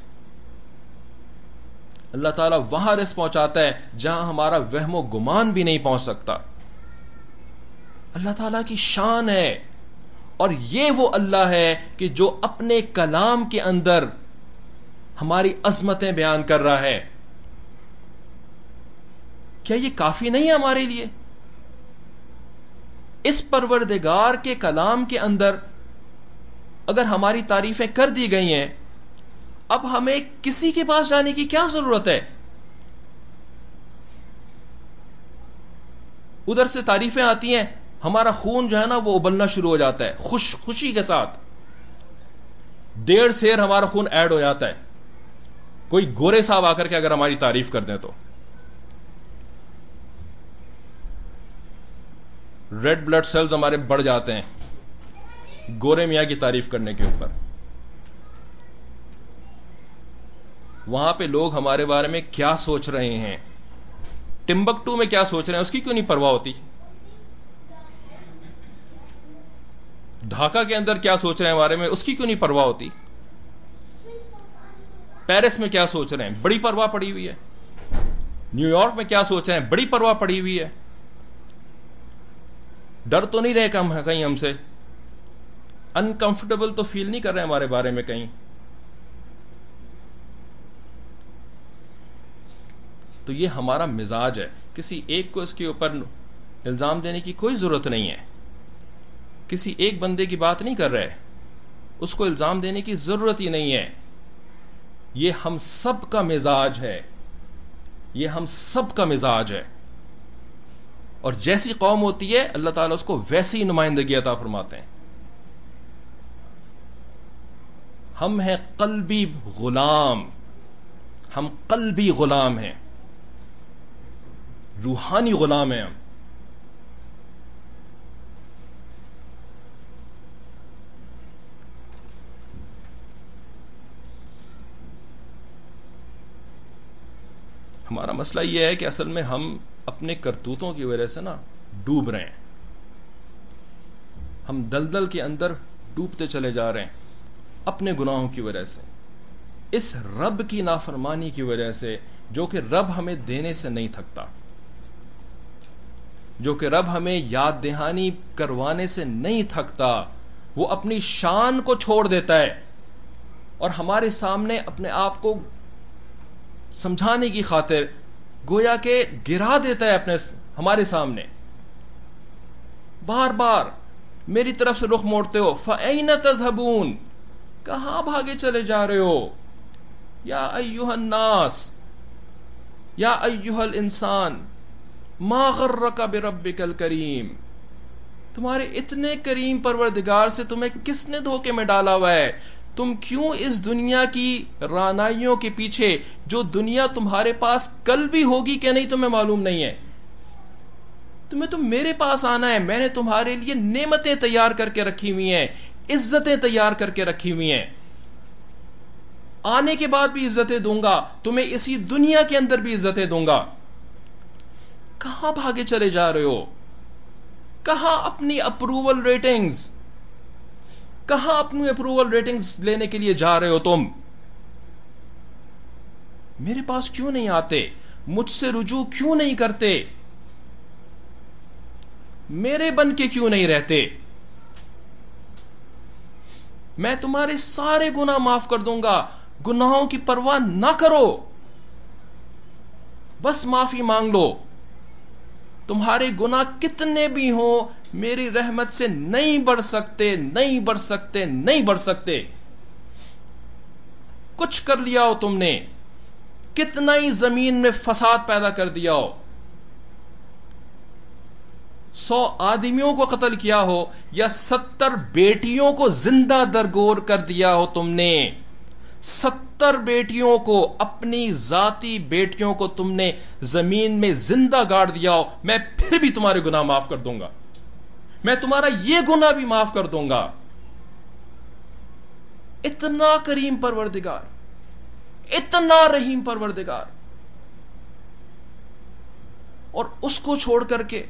اللہ تعالیٰ وہاں رزق پہنچاتا ہے جہاں ہمارا وہم و گمان بھی نہیں پہنچ سکتا. اللہ تعالیٰ کی شان ہے. اور یہ وہ اللہ ہے کہ جو اپنے کلام کے اندر ہماری عظمتیں بیان کر رہا ہے. کیا یہ کافی نہیں ہے ہمارے لیے؟ اس پروردگار کے کلام کے اندر اگر ہماری تعریفیں کر دی گئی ہیں، اب ہمیں کسی کے پاس جانے کی کیا ضرورت ہے؟ ادھر سے تعریفیں آتی ہیں، ہمارا خون جو ہے نا وہ ابلنا شروع ہو جاتا ہے خوشی کے ساتھ. دیر سیر ہمارا خون ایڈ ہو جاتا ہے. کوئی گورے صاحب آ کر کے اگر ہماری تعریف کر دیں تو ریڈ بلڈ سیلز ہمارے بڑھ جاتے ہیں گورے میاں کی تعریف کرنے کے اوپر. وہاں پہ لوگ ہمارے بارے میں کیا سوچ رہے ہیں، ٹمبکٹو میں کیا سوچ رہے ہیں، اس کی کیوں نہیں پرواہ ہوتی؟ ڈھاکہ کے اندر کیا سوچ رہے ہیں ہمارے میں، اس کی کیوں نہیں پرواہ ہوتی؟ پیرس میں کیا سوچ رہے ہیں، بڑی پرواہ پڑی ہوئی ہے. نیو یارک میں کیا سوچ رہے ہیں، بڑی پرواہ پڑی ہوئی ہے. ڈر تو نہیں رہے کہیں ہم سے، انکمفرٹیبل تو فیل نہیں کر رہے ہمارے بارے میں کہیں. تو یہ ہمارا مزاج ہے. کسی ایک کو اس کے اوپر الزام دینے کی کوئی ضرورت نہیں ہے. کسی ایک بندے کی بات نہیں کر رہے، اس کو الزام دینے کی ضرورت ہی نہیں ہے. یہ ہم سب کا مزاج ہے، یہ ہم سب کا مزاج ہے. اور جیسی قوم ہوتی ہے اللہ تعالیٰ اس کو ویسی ہی نمائندگی عطا فرماتے ہیں. ہم ہیں قلبی غلام، ہم قلبی غلام ہیں، روحانی غلام ہیں ہم. ہمارا مسئلہ یہ ہے کہ اصل میں ہم اپنے کرتوتوں کی وجہ سے نا ڈوب رہے ہیں. ہم دلدل کے اندر ڈوبتے چلے جا رہے ہیں اپنے گناہوں کی وجہ سے، اس رب کی نافرمانی کی وجہ سے جو کہ رب ہمیں دینے سے نہیں تھکتا، جو کہ رب ہمیں یاد دہانی کروانے سے نہیں تھکتا. وہ اپنی شان کو چھوڑ دیتا ہے اور ہمارے سامنے اپنے آپ کو سمجھانے کی خاطر گویا کہ گرا دیتا ہے ہمارے سامنے. بار بار میری طرف سے رخ موڑتے ہو، فَأَيْنَ تَذْهَبُونَ، کہاں بھاگے چلے جا رہے ہو؟ یا ایھا الناس، یا ایھا الانسان، ما غرک بربک الکریم، تمہارے اتنے کریم پروردگار سے تمہیں کس نے دھوکے میں ڈالا ہوا ہے؟ تم کیوں اس دنیا کی رعنائیوں کے پیچھے، جو دنیا تمہارے پاس کل بھی ہوگی کہ نہیں تمہیں معلوم نہیں ہے. تمہیں تو میرے پاس آنا ہے، میں نے تمہارے لیے نعمتیں تیار کر کے رکھی ہوئی ہیں، عزتیں تیار کر کے رکھی ہوئی ہیں. آنے کے بعد بھی عزتیں دوں گا، تمہیں اسی دنیا کے اندر بھی عزتیں دوں گا. کہاں بھاگے چلے جا رہے ہو؟ کہاں اپنی اپروول ریٹنگز، کہاں اپنی اپروول ریٹنگز لینے کے لیے جا رہے ہو تم؟ میرے پاس کیوں نہیں آتے؟ مجھ سے رجوع کیوں نہیں کرتے؟ میرے بن کے کیوں نہیں رہتے؟ میں تمہارے سارے گناہ معاف کر دوں گا، گناہوں کی پرواہ نہ کرو، بس معافی مانگ لو. تمہارے گناہ کتنے بھی ہوں میری رحمت سے نہیں بڑھ سکتے، نہیں بڑھ سکتے، نہیں بڑھ سکتے. کچھ کر لیا ہو تم نے، کتنا ہی زمین میں فساد پیدا کر دیا ہو، 100 آدمیوں کو قتل کیا ہو یا 70 بیٹیوں کو زندہ درگور کر دیا ہو تم نے، 70 بیٹیوں کو، اپنی ذاتی بیٹیوں کو تم نے زمین میں زندہ گاڑ دیا ہو، میں پھر بھی تمہارے گناہ معاف کر دوں گا، میں تمہارا یہ گناہ بھی معاف کر دوں گا. اتنا کریم پروردگار، اتنا رحیم پروردگار. اور اس کو چھوڑ کر کے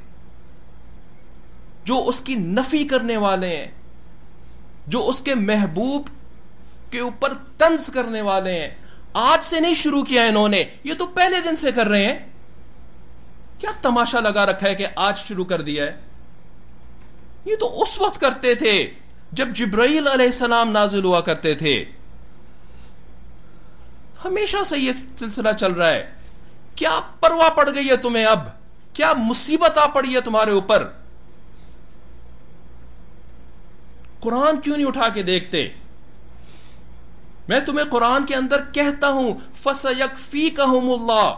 جو اس کی نفی کرنے والے ہیں، جو اس کے محبوب کے اوپر طنز کرنے والے ہیں، آج سے نہیں شروع کیا انہوں نے، یہ تو پہلے دن سے کر رہے ہیں. کیا تماشا لگا رکھا ہے کہ آج شروع کر دیا ہے؟ یہ تو اس وقت کرتے تھے جب جبرائیل علیہ السلام نازل ہوا کرتے تھے، ہمیشہ سے یہ سلسلہ چل رہا ہے. کیا پرواہ پڑ گئی ہے تمہیں؟ اب کیا مصیبت آ پڑی ہے تمہارے اوپر؟ قرآن کیوں نہیں اٹھا کے دیکھتے؟ میں تمہیں قرآن کے اندر کہتا ہوں فَسَيَكْفِيكَهُمُ اللَّهُ،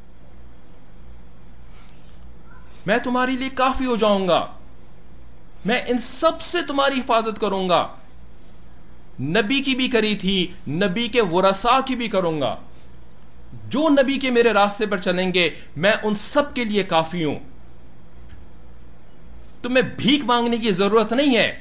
میں تمہارے لیے کافی ہو جاؤں گا، میں ان سب سے تمہاری حفاظت کروں گا. نبی کی بھی کری تھی، نبی کے ورثاء کی بھی کروں گا. جو نبی کے میرے راستے پر چلیں گے میں ان سب کے لیے کافی ہوں. تمہیں بھیک مانگنے کی ضرورت نہیں ہے.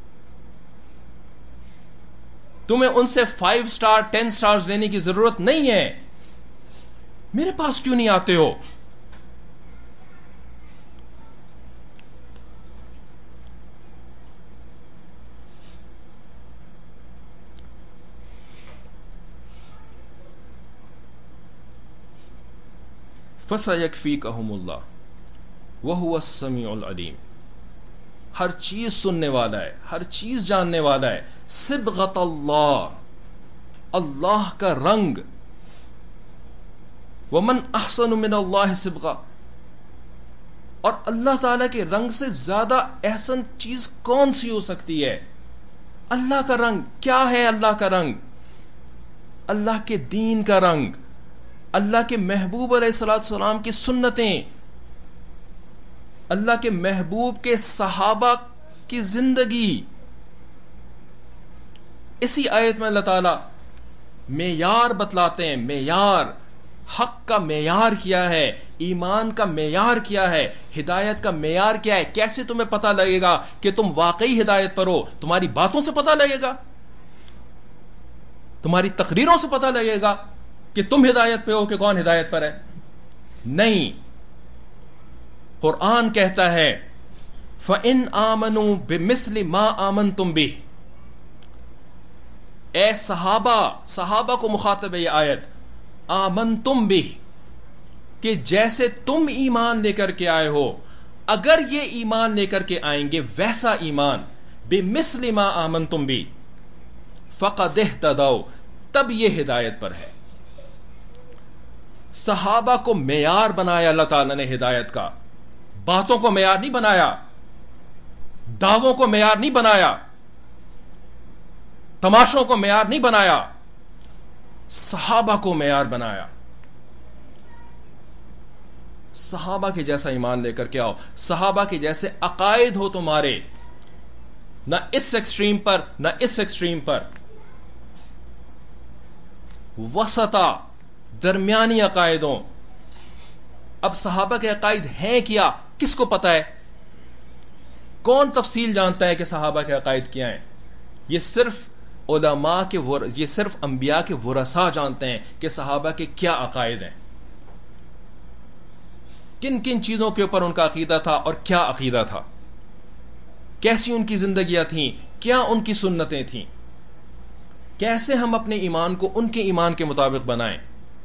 تمہیں ان سے 5 سٹار 10 سٹارز لینے کی ضرورت نہیں ہے. میرے پاس کیوں نہیں آتے ہو؟ فَسَيَكْفِيكَهُمُ اللَّهُ وَهُوَ السَّمِيعُ الْعَلِيمُ. ہر چیز سننے والا ہے، ہر چیز جاننے والا ہے. صبغۃ اللہ، اللہ کا رنگ. وَمَنْ أَحْسَنُ مِنَ اللَّهِ صِبْغَةً، اور اللہ تعالی کے رنگ سے زیادہ احسن چیز کون سی ہو سکتی ہے؟ اللہ کا رنگ. کیا ہے اللہ کا رنگ؟ اللہ کے دین کا رنگ، اللہ کے محبوب علیہ الصلوۃ والسلام کی سنتیں، اللہ کے محبوب کے صحابہ کی زندگی. اسی آیت میں اللہ تعالی معیار بتلاتے ہیں. معیار، حق کا معیار کیا ہے، ایمان کا معیار کیا ہے، ہدایت کا معیار کیا ہے. کیسے تمہیں پتہ لگے گا کہ تم واقعی ہدایت پر ہو؟ تمہاری باتوں سے پتہ لگے گا، تمہاری تقریروں سے پتہ لگے گا کہ تم ہدایت پہ ہو کہ کون ہدایت پر ہے؟ نہیں. قرآن کہتا ہے فَإِنْ آمَنُوا بِمِثْلِ مَا آمَنْتُمْ بِهِ. اے صحابہ کو مخاطب ہے یہ آیت. آمنتم بہ، کہ جیسے تم ایمان لے کر کے آئے ہو، اگر یہ ایمان لے کر کے آئیں گے ویسا ایمان، بِمِثْلِ مَا آمَنْتُمْ بِهِ فَقَدْ اهْتَدَوْا، تب یہ ہدایت پر ہے. صحابہ کو معیار بنایا اللہ تعالیٰ نے ہدایت کا. باتوں کو معیار نہیں بنایا، دعووں کو معیار نہیں بنایا، تماشوں کو معیار نہیں بنایا، صحابہ کو معیار بنایا. صحابہ کے جیسا ایمان لے کر کے آؤ، صحابہ کے جیسے عقائد ہو تمہارے، نہ اس ایکسٹریم پر نہ اس ایکسٹریم پر، وسطا درمیانی عقائد ہوں. اب صحابہ کے عقائد ہیں کیا؟ کس کو پتا ہے؟ کون تفصیل جانتا ہے کہ صحابہ کے عقائد کیا ہیں؟ یہ صرف علماء کے یہ صرف انبیاء کے ورثاء جانتے ہیں کہ صحابہ کے کیا عقائد ہیں، کن کن چیزوں کے اوپر ان کا عقیدہ تھا اور کیا عقیدہ تھا، کیسی ان کی زندگیاں تھیں، کیا ان کی سنتیں تھیں. کیسے ہم اپنے ایمان کو ان کے ایمان کے مطابق بنائیں.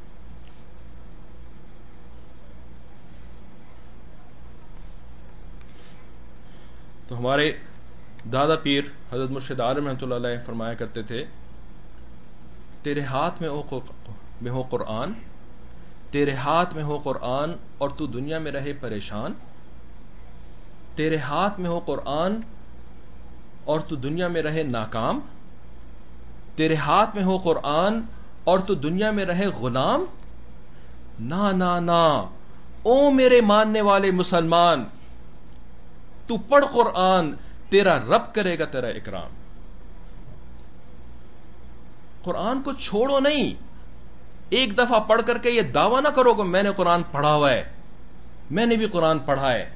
تو ہمارے دادا پیر حضرت مرشد عالم رحمۃ اللہ علیہ فرمایا کرتے تھے، تیرے ہاتھ میں ہو قرآن، تیرے ہاتھ میں ہو قرآن اور تو دنیا میں رہے پریشان. تیرے ہاتھ میں ہو قرآن اور تو دنیا میں رہے ناکام. تیرے ہاتھ میں ہو قرآن اور تو دنیا میں رہے غلام. نا نا نا، او میرے ماننے والے مسلمان، تو پڑھ قرآن، تیرا رب کرے گا تیرا اکرام. قرآن کو چھوڑو نہیں. ایک دفعہ پڑھ کر کے یہ دعویٰ نہ کرو کہ میں نے قرآن پڑھا ہوا ہے، میں نے بھی قرآن پڑھا ہے.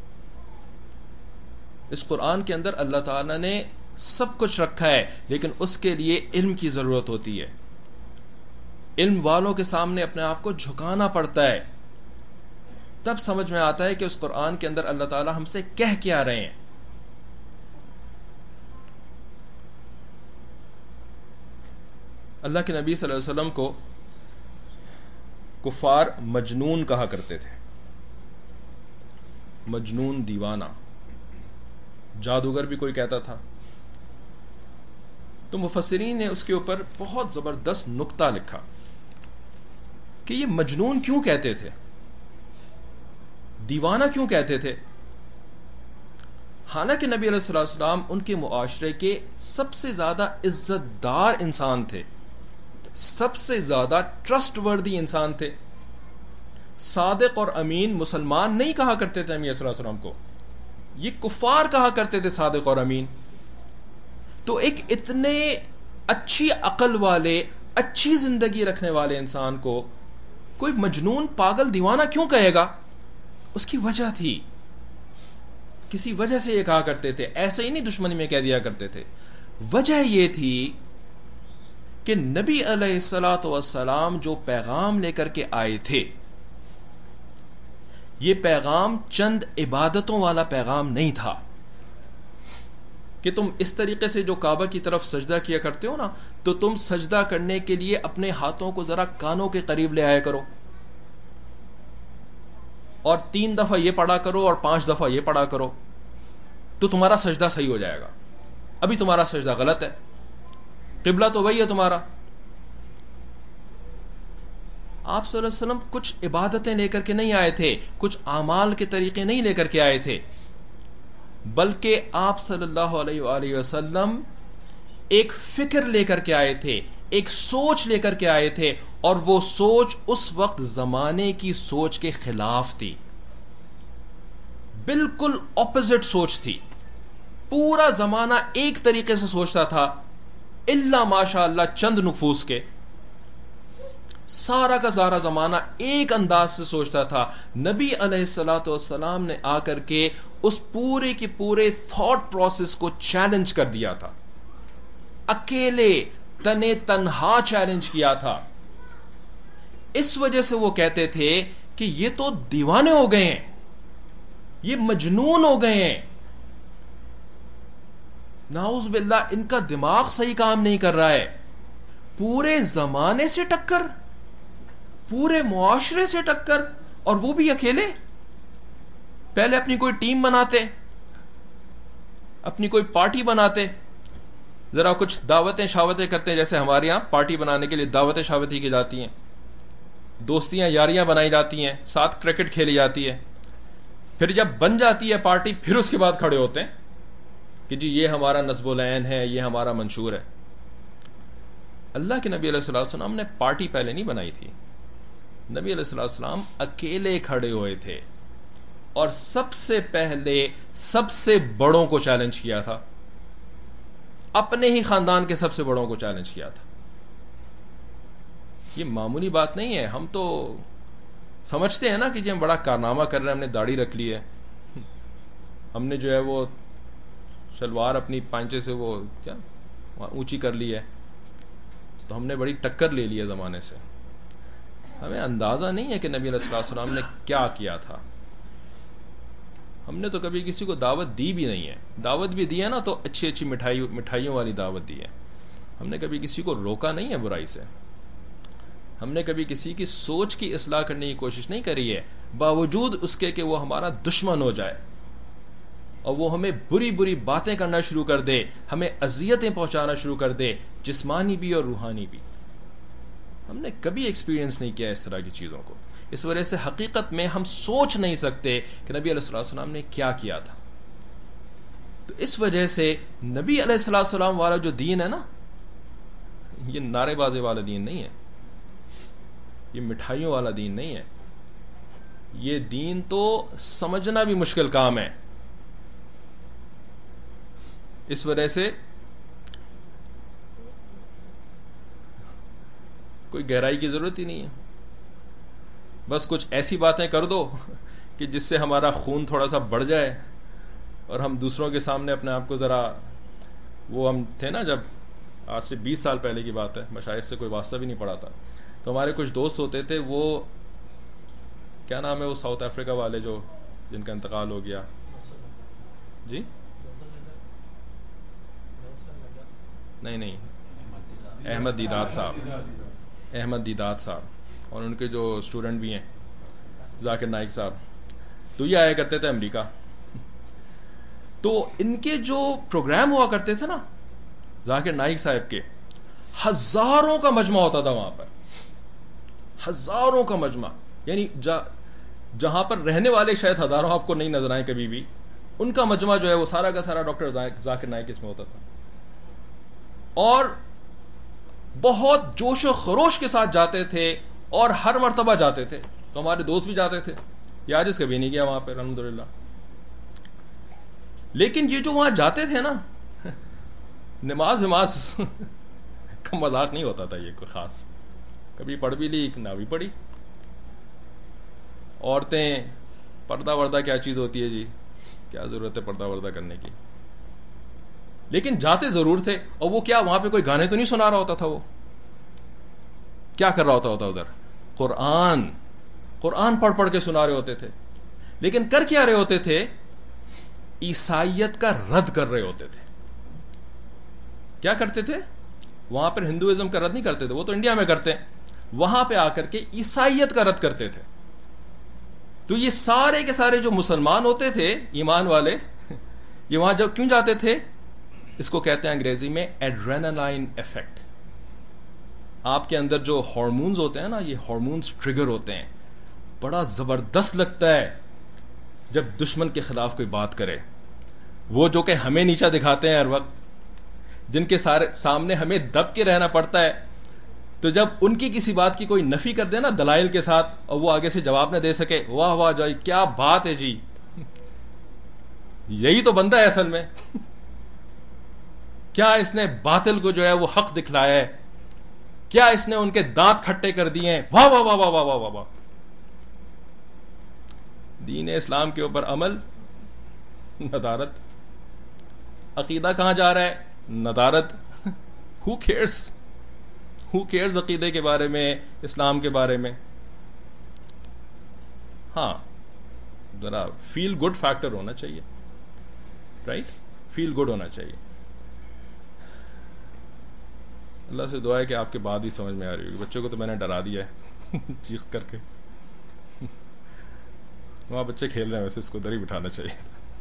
اس قرآن کے اندر اللہ تعالیٰ نے سب کچھ رکھا ہے، لیکن اس کے لیے علم کی ضرورت ہوتی ہے. علم والوں کے سامنے اپنے آپ کو جھکانا پڑتا ہے، تب سمجھ میں آتا ہے کہ اس قرآن کے اندر اللہ تعالیٰ ہم سے کہہ کیا رہے ہیں. اللہ کے نبی صلی اللہ علیہ وسلم کو کفار مجنون کہا کرتے تھے. مجنون، دیوانہ. جادوگر بھی کوئی کہتا تھا، تو مفسرین نے اس کے اوپر بہت زبردست نقطہ لکھا کہ یہ مجنون کیوں کہتے تھے، دیوانہ کیوں کہتے تھے، حالانکہ نبی علیہ الصلوۃ والسلام ان کے معاشرے کے سب سے زیادہ عزت دار انسان تھے، سب سے زیادہ ٹرسٹ وردی انسان تھے. صادق اور امین مسلمان نہیں کہا کرتے تھے نبی صلی اللہ علیہ وسلم کو، یہ کفار کہا کرتے تھے صادق اور امین. تو ایک اتنے اچھی عقل والے، اچھی زندگی رکھنے والے انسان کو کوئی مجنون، پاگل، دیوانہ کیوں کہے گا؟ اس کی وجہ تھی، کسی وجہ سے یہ کہا کرتے تھے، ایسے ہی نہیں دشمنی میں کہہ دیا کرتے تھے. وجہ یہ تھی کہ نبی علیہ الصلوۃ والسلام جو پیغام لے کر کے آئے تھے، یہ پیغام چند عبادتوں والا پیغام نہیں تھا کہ تم اس طریقے سے جو کعبہ کی طرف سجدہ کیا کرتے ہو نا، تو تم سجدہ کرنے کے لیے اپنے ہاتھوں کو ذرا کانوں کے قریب لے آیا کرو، اور 3 دفعہ یہ پڑھا کرو اور 5 دفعہ یہ پڑھا کرو، تو تمہارا سجدہ صحیح ہو جائے گا. ابھی تمہارا سجدہ غلط ہے، قبلہ تو وہی ہے تمہارا. آپ صلی اللہ علیہ وسلم کچھ عبادتیں لے کر کے نہیں آئے تھے، کچھ اعمال کے طریقے نہیں لے کر کے آئے تھے، بلکہ آپ صلی اللہ علیہ وآلہ وسلم ایک فکر لے کر کے آئے تھے، ایک سوچ لے کر کے آئے تھے، اور وہ سوچ اس وقت زمانے کی سوچ کے خلاف تھی، بالکل اپوزٹ سوچ تھی. پورا زمانہ ایک طریقے سے سوچتا تھا، الا ماشاء اللہ چند نفوس کے. سارا کا سارا زمانہ ایک انداز سے سوچتا تھا. نبی علیہ الصلوۃ والسلام نے آ کر کے اس پورے کے پورے تھاٹ پروسیس کو چیلنج کر دیا تھا، اکیلے تنہا چیلنج کیا تھا. اس وجہ سے وہ کہتے تھے کہ یہ تو دیوانے ہو گئے ہیں، یہ مجنون ہو گئے ہیں، نعوذ باللہ ان کا دماغ صحیح کام نہیں کر رہا ہے. پورے زمانے سے ٹکر، پورے معاشرے سے ٹکر، اور وہ بھی اکیلے. پہلے اپنی کوئی ٹیم بناتے، اپنی کوئی پارٹی بناتے، ذرا کچھ دعوتیں شاوتیں کرتے، جیسے ہمارے یہاں پارٹی بنانے کے لیے دعوتیں شاوتیں کی جاتی ہیں، دوستیاں یاریاں بنائی جاتی ہیں، ساتھ کرکٹ کھیلی جاتی ہے. پھر جب بن جاتی ہے پارٹی، پھر اس کے بعد کھڑے ہوتے ہیں کہ جی یہ ہمارا نصب العین ہے، یہ ہمارا منشور ہے. اللہ کے نبی علیہ الصلوۃ والسلام نے پارٹی پہلے نہیں بنائی تھی. نبی علیہ الصلوۃ والسلام اکیلے کھڑے ہوئے تھے، اور سب سے پہلے سب سے بڑوں کو چیلنج کیا تھا، اپنے ہی خاندان کے سب سے بڑوں کو چیلنج کیا تھا. یہ معمولی بات نہیں ہے. ہم تو سمجھتے ہیں نا کہ جی ہم بڑا کارنامہ کر رہے ہیں، ہم نے داڑھی رکھ لی ہے، ہم نے جو ہے وہ شلوار اپنی پانچے سے وہ کیا اونچی کر لی ہے، تو ہم نے بڑی ٹکر لے لی ہے زمانے سے. ہمیں اندازہ نہیں ہے کہ نبی علیہ الصلوۃ والسلام نے کیا کیا تھا. ہم نے تو کبھی کسی کو دعوت دی بھی نہیں ہے. دعوت بھی دی ہے نا تو اچھی اچھی مٹھائیوں والی دعوت دی ہے. ہم نے کبھی کسی کو روکا نہیں ہے برائی سے. ہم نے کبھی کسی کی سوچ کی اصلاح کرنے کی کوشش نہیں کری ہے، باوجود اس کے کہ وہ ہمارا دشمن ہو جائے اور وہ ہمیں بری بری باتیں کرنا شروع کر دے، ہمیں اذیتیں پہنچانا شروع کر دے، جسمانی بھی اور روحانی بھی. ہم نے کبھی ایکسپیرینس نہیں کیا اس طرح کی چیزوں کو. اس وجہ سے حقیقت میں ہم سوچ نہیں سکتے کہ نبی علیہ الصلوۃ والسلام نے کیا کیا تھا. تو اس وجہ سے نبی علیہ الصلوۃ والسلام والا جو دین ہے نا، یہ نعرے بازی والا دین نہیں ہے، یہ مٹھائیوں والا دین نہیں ہے. یہ دین تو سمجھنا بھی مشکل کام ہے. اس وجہ سے کوئی گہرائی کی ضرورت ہی نہیں ہے. بس کچھ ایسی باتیں کر دو کہ جس سے ہمارا خون تھوڑا سا بڑھ جائے، اور ہم دوسروں کے سامنے اپنے آپ کو ذرا، وہ ہم تھے نا جب آج سے 20 سال پہلے کی بات ہے، مشائخ سے کوئی واسطہ بھی نہیں پڑا تھا، تو ہمارے کچھ دوست ہوتے تھے، وہ کیا نام ہے وہ ساؤتھ افریقہ والے جو جن کا انتقال ہو گیا، جی نہیں احمد دیدات صاحب، اور ان کے جو اسٹوڈنٹ بھی ہیں ذاکر نائک صاحب، تو یہ آیا کرتے تھے امریکہ. تو ان کے جو پروگرام ہوا کرتے تھے نا، ذاکر نائک صاحب کے ہزاروں کا مجمع ہوتا تھا وہاں پر, ہزاروں کا مجمع, یعنی جہاں پر رہنے والے شاید ہزاروں آپ کو نہیں نظر آئے کبھی بھی, ان کا مجمع جو ہے وہ سارا کا سارا ڈاکٹر ذاکر نائک اس میں ہوتا تھا. اور بہت جوش و خروش کے ساتھ جاتے تھے اور ہر مرتبہ جاتے تھے. تو ہمارے دوست بھی جاتے تھے, یہ عاجز کبھی نہیں گیا وہاں پہ الحمدللہ. لیکن یہ جو وہاں جاتے تھے نا, نماز کا مذاق نہیں ہوتا تھا یہ کوئی خاص, کبھی پڑھ بھی لی نہ بھی پڑھی. عورتیں پردہ وردہ کیا چیز ہوتی ہے جی, کیا ضرورت ہے پردہ وردہ کرنے کی, لیکن جاتے ضرور تھے. اور وہ کیا وہاں پہ کوئی گانے تو نہیں سنا رہا ہوتا تھا, وہ کیا کر رہا ہوتا ادھر, قرآن پڑھ پڑھ کے سنا رہے ہوتے تھے. لیکن کر کیا رہے ہوتے تھے, عیسائیت کا رد کر رہے ہوتے تھے. کیا کرتے تھے وہاں پر, ہندوازم کا رد نہیں کرتے تھے, وہ تو انڈیا میں کرتے ہیں, وہاں پہ آ کر کے عیسائیت کا رد کرتے تھے. تو یہ سارے کے سارے جو مسلمان ہوتے تھے ایمان والے, یہ وہاں جب کیوں جاتے تھے, اس کو کہتے ہیں انگریزی میں ایڈرینالائن ایفیکٹ. آپ کے اندر جو ہارمونز ہوتے ہیں نا, یہ ہارمونز ٹریگر ہوتے ہیں. بڑا زبردست لگتا ہے جب دشمن کے خلاف کوئی بات کرے, وہ جو کہ ہمیں نیچا دکھاتے ہیں ہر وقت, جن کے سامنے ہمیں دب کے رہنا پڑتا ہے, تو جب ان کی کسی بات کی کوئی نفی کر دے نا دلائل کے ساتھ, اور وہ آگے سے جواب نہ دے سکے, واہ واہ جی کیا بات ہے جی, یہی تو بندہ ہے اصل میں, کیا اس نے باطل کو جو ہے وہ حق دکھلایا ہے, کیا اس نے ان کے دانت کھٹے کر دیے ہیں, واہ واہ واہ واہ واہ واہ واہ. دین اسلام کے اوپر عمل ندارت, عقیدہ کہاں جا رہا ہے, ندارت. ہو کیئرز عقیدے کے بارے میں, اسلام کے بارے میں. ہاں ذرا فیل گڈ فیکٹر ہونا چاہیے, رائٹ, فیل گڈ ہونا چاہیے. اللہ سے دعا ہے کہ آپ کے بعد ہی سمجھ میں آ رہی ہوگی. بچوں کو تو میں نے ڈرا دیا ہے چیخ کر کے, وہاں بچے کھیل رہے ہیں, ویسے اس کو ادھر ہی بٹھانا چاہیے.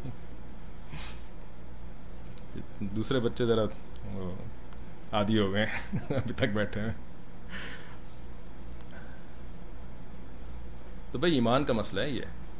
دوسرے بچے ذرا عادی ہو گئے ابھی تک بیٹھے ہیں. تو بھائی ایمان کا مسئلہ ہے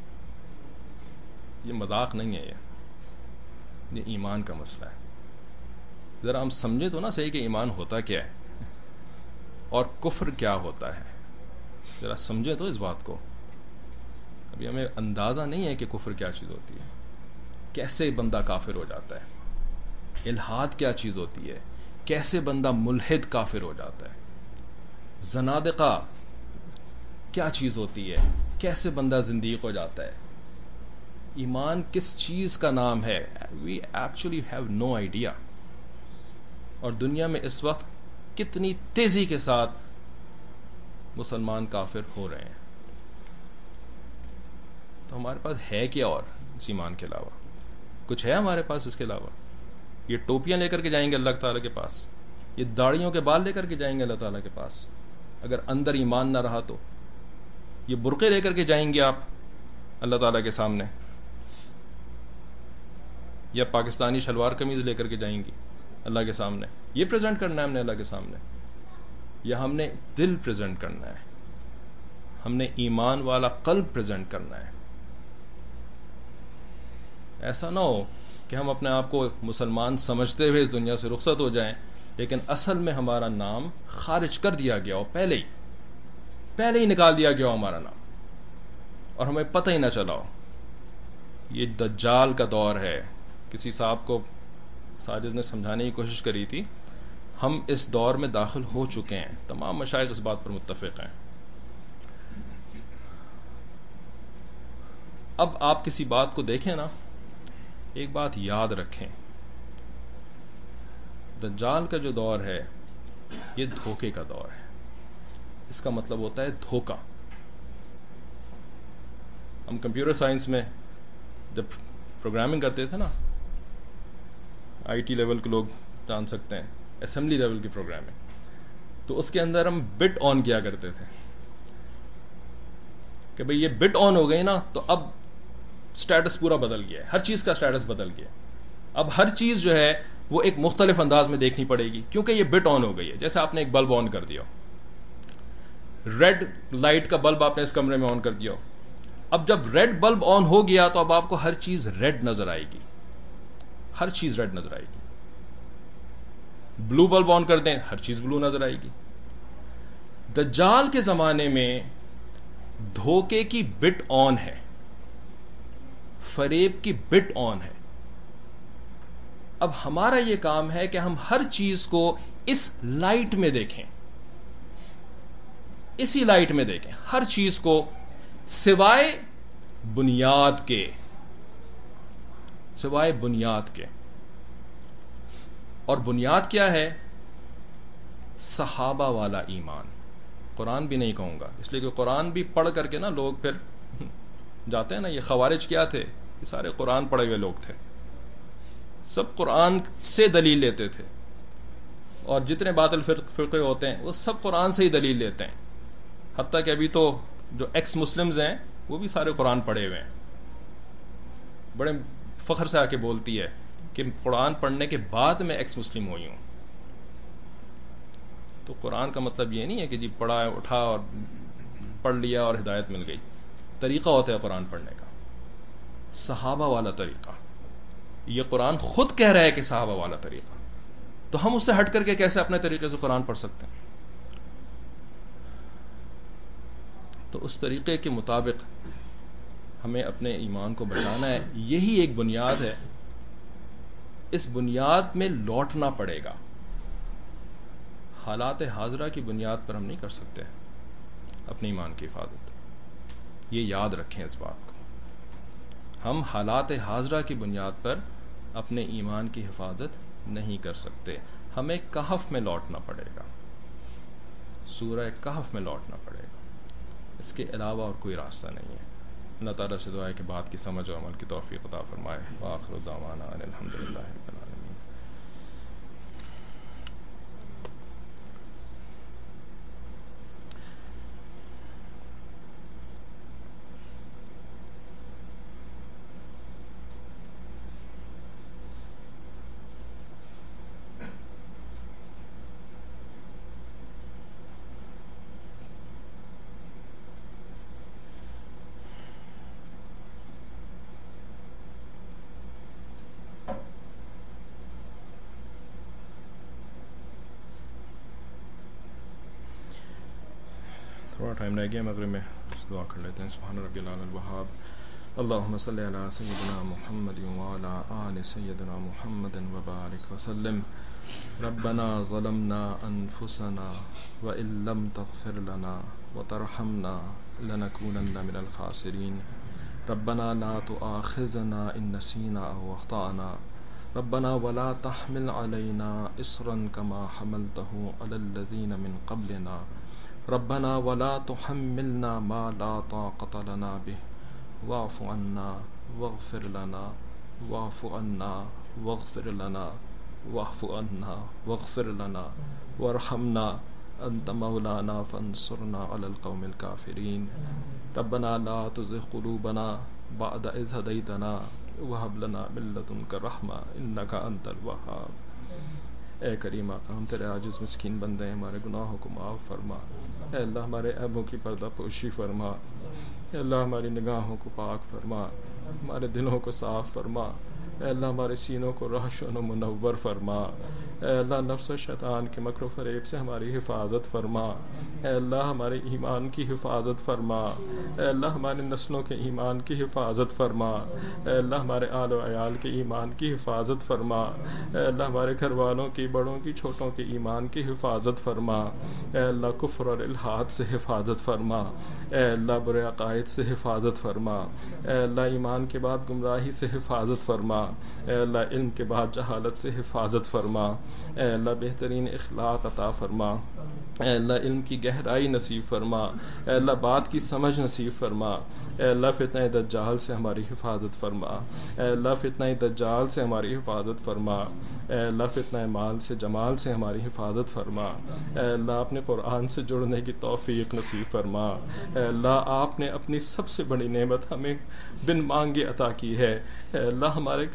یہ مذاق نہیں ہے, یہ ایمان کا مسئلہ ہے. ذرا ہم سمجھیں تو نا صحیح کہ ایمان ہوتا کیا ہے اور کفر کیا ہوتا ہے, ذرا سمجھیں تو اس بات کو. ابھی ہمیں اندازہ نہیں ہے کہ کفر کیا چیز ہوتی ہے, کیسے بندہ کافر ہو جاتا ہے, الحاد کیا چیز ہوتی ہے, کیسے بندہ ملحد کافر ہو جاتا ہے, زنادقہ کیا چیز ہوتی ہے, کیسے بندہ زندیق ہو جاتا ہے. ایمان کس چیز کا نام ہے, we actually have no idea. اور دنیا میں اس وقت کتنی تیزی کے ساتھ مسلمان کافر ہو رہے ہیں. تو ہمارے پاس ہے کیا اور اس ایمان کے علاوہ, کچھ ہے ہمارے پاس اس کے علاوہ؟ یہ ٹوپیاں لے کر کے جائیں گے اللہ تعالیٰ کے پاس, یہ داڑھیوں کے بال لے کر کے جائیں گے اللہ تعالیٰ کے پاس, اگر اندر ایمان نہ رہا تو. یہ برقعے لے کر کے جائیں گے آپ اللہ تعالیٰ کے سامنے, یا پاکستانی شلوار قمیض لے کر کے جائیں گی اللہ کے سامنے. یہ پریزنٹ کرنا ہے ہم نے اللہ کے سامنے, یا ہم نے دل پریزنٹ کرنا ہے, ہم نے ایمان والا قلب پریزنٹ کرنا ہے. ایسا نہ ہو کہ ہم اپنے آپ کو مسلمان سمجھتے ہوئے اس دنیا سے رخصت ہو جائیں, لیکن اصل میں ہمارا نام خارج کر دیا گیا ہو, پہلے ہی نکال دیا گیا ہو ہمارا نام, اور ہمیں پتہ ہی نہ چلا ہو. یہ دجال کا دور ہے. کسی صاحب کو ساجد نے سمجھانے کی کوشش کری تھی, ہم اس دور میں داخل ہو چکے ہیں, تمام مشائخ اس بات پر متفق ہیں. اب آپ کسی بات کو دیکھیں نا, ایک بات یاد رکھیں, دجال کا جو دور ہے یہ دھوکے کا دور ہے. اس کا مطلب ہوتا ہے دھوکا. ہم کمپیوٹر سائنس میں جب پروگرامنگ کرتے تھے نا, آئی ٹی لیول کے لوگ جان سکتے ہیں, اسمبلی لیول کی پروگرامنگ, تو اس کے اندر ہم بٹ آن کیا کرتے تھے کہ بھئی یہ بٹ آن ہو گئی نا تو اب سٹیٹس پورا بدل گیا ہے, ہر چیز کا سٹیٹس بدل گیا. اب ہر چیز جو ہے وہ ایک مختلف انداز میں دیکھنی پڑے گی، کیونکہ یہ بٹ آن ہو گئی ہے. جیسے آپ نے ایک بلب آن کر دیا، ریڈ لائٹ کا بلب آپ نے اس کمرے میں آن کر دیا. اب جب ریڈ بلب آن ہو گیا تو اب آپ کو ہر چیز ریڈ نظر آئے گی، ہر چیز ریڈ نظر آئے گی. بلو بلب آن کر دیں، ہر چیز بلو نظر آئے گی. دجال کے زمانے میں دھوکے کی بٹ آن ہے، فریب کی بٹ آن ہے. اب ہمارا یہ کام ہے کہ ہم ہر چیز کو اس لائٹ میں دیکھیں، اسی لائٹ میں دیکھیں ہر چیز کو، سوائے بنیاد کے، سوائے بنیاد کے. اور بنیاد کیا ہے؟ صحابہ والا ایمان. قرآن بھی نہیں کہوں گا، اس لیے کہ قرآن بھی پڑھ کر کے نا لوگ پھر جاتے ہیں نا. یہ خوارج کیا تھے؟ یہ سارے قرآن پڑھے ہوئے لوگ تھے، سب قرآن سے دلیل لیتے تھے. اور جتنے باطل فرقے ہوتے ہیں وہ سب قرآن سے ہی دلیل لیتے ہیں. حتیٰ کہ ابھی تو جو ایکس مسلمز ہیں وہ بھی سارے قرآن پڑھے ہوئے ہیں. بڑے فخر سے آ کے بولتی ہے کہ قرآن پڑھنے کے بعد میں ایکس مسلم ہوئی ہوں. تو قرآن کا مطلب یہ نہیں ہے کہ جی پڑھا اٹھا اور پڑھ لیا اور ہدایت مل گئی. طریقہ ہوتا ہے قرآن پڑھنے کا، صحابہ والا طریقہ. یہ قرآن خود کہہ رہا ہے کہ صحابہ والا طریقہ، تو ہم اس سے ہٹ کر کے کیسے اپنے طریقے سے قرآن پڑھ سکتے ہیں؟ تو اس طریقے کے مطابق ہمیں اپنے ایمان کو بچانا ہے. یہی ایک بنیاد ہے، اس بنیاد میں لوٹنا پڑے گا. حالات حاضرہ کی بنیاد پر ہم نہیں کر سکتے اپنے ایمان کی حفاظت. یہ یاد رکھیں اس بات کو. ہم حالات حاضرہ کی بنیاد پر اپنے ایمان کی حفاظت نہیں کر سکتے. ہمیں کہف میں لوٹنا پڑے گا، سورہ کہف میں لوٹنا پڑے گا. اس کے علاوہ اور کوئی راستہ نہیں ہے. اللہ تعالیٰ سے دعا ہے کہ بات کی سمجھ و عمل کی توفیق عطا فرمائے. وآخر دعوانا ان الحمدللہ رب العالمین. تھوڑا ٹائم رہ گیا مغرب میں، دعا کر لیتے ہیں. سبحان ربی العلی الوہاب، اللہم صلی علی سیدنا محمد وعلی آل سیدنا محمد وبارک وسلم. ربنا ظلمنا انفسنا وان لم تغفر لنا وترحمنا لنکونن من الخاسرین. ربنا لا تؤاخذنا ان نسینا او اخطأنا. ربنا ولا تحمل علينا إصرا كما حملته على الذين من قبلنا. ربنا ولا تحملنا ما لا طاقة لنا به. واعف عنا واغفر لنا، واعف عنا واغفر لنا، واعف عنا واغفر لنا وارحمنا أنت مولانا فانصرنا على القوم الكافرين. ربنا لا تزغ قلوبنا بعد إذ هديتنا وهب لنا من لدنك رحمة إنك أنت الوهاب. اے کریم آقا، ہم تیرے عاجز مسکین بندے ہیں، ہمارے گناہوں کو معاف فرما. اے اللہ ہمارے عیبوں کی پردہ پوشی فرما. اے اللہ ہماری نگاہوں کو پاک فرما، ہمارے دلوں کو صاف فرما. اے اللہ ہمارے سینوں کو روشن و منور فرما. اے اللہ نفس و شیطان کے مکر و فریب سے ہماری حفاظت فرما. اے اللہ ہمارے ایمان کی حفاظت فرما. اے اللہ ہمارے نسلوں کے ایمان کی حفاظت فرما. اے اللہ ہمارے آل و عیال کے ایمان کی حفاظت فرما. اے اللہ ہمارے گھر والوں کی، بڑوں کی، چھوٹوں کے ایمان کی حفاظت فرما. اے اللہ کفر اور الحاد سے حفاظت فرما. اے اللہ برے عقائد سے حفاظت فرما. اے اللہ ایمان کے بعد گمراہی سے حفاظت فرما. اے اللہ علم کے بعد جہالت سے حفاظت فرما. اے اللہ بہترین اخلاق عطا فرما. اے اللہ علم کی گہرائی نصیب فرما. اے اللہ بات کی سمجھ نصیب فرما. اے اللہ فتنہ دجال سے ہماری حفاظت فرما. اے اللہ فتنہ دجال سے ہماری حفاظت فرما. اے اللہ فتنہ مال سے، جمال سے ہماری حفاظت فرما. اے اللہ اپنے قرآن سے جڑنے کی توفیق نصیب فرما. اے اللہ آپ نے اپنی سب سے بڑی نعمت ہمیں بن مانگے عطا کی ہے. اے اللہ ہمارے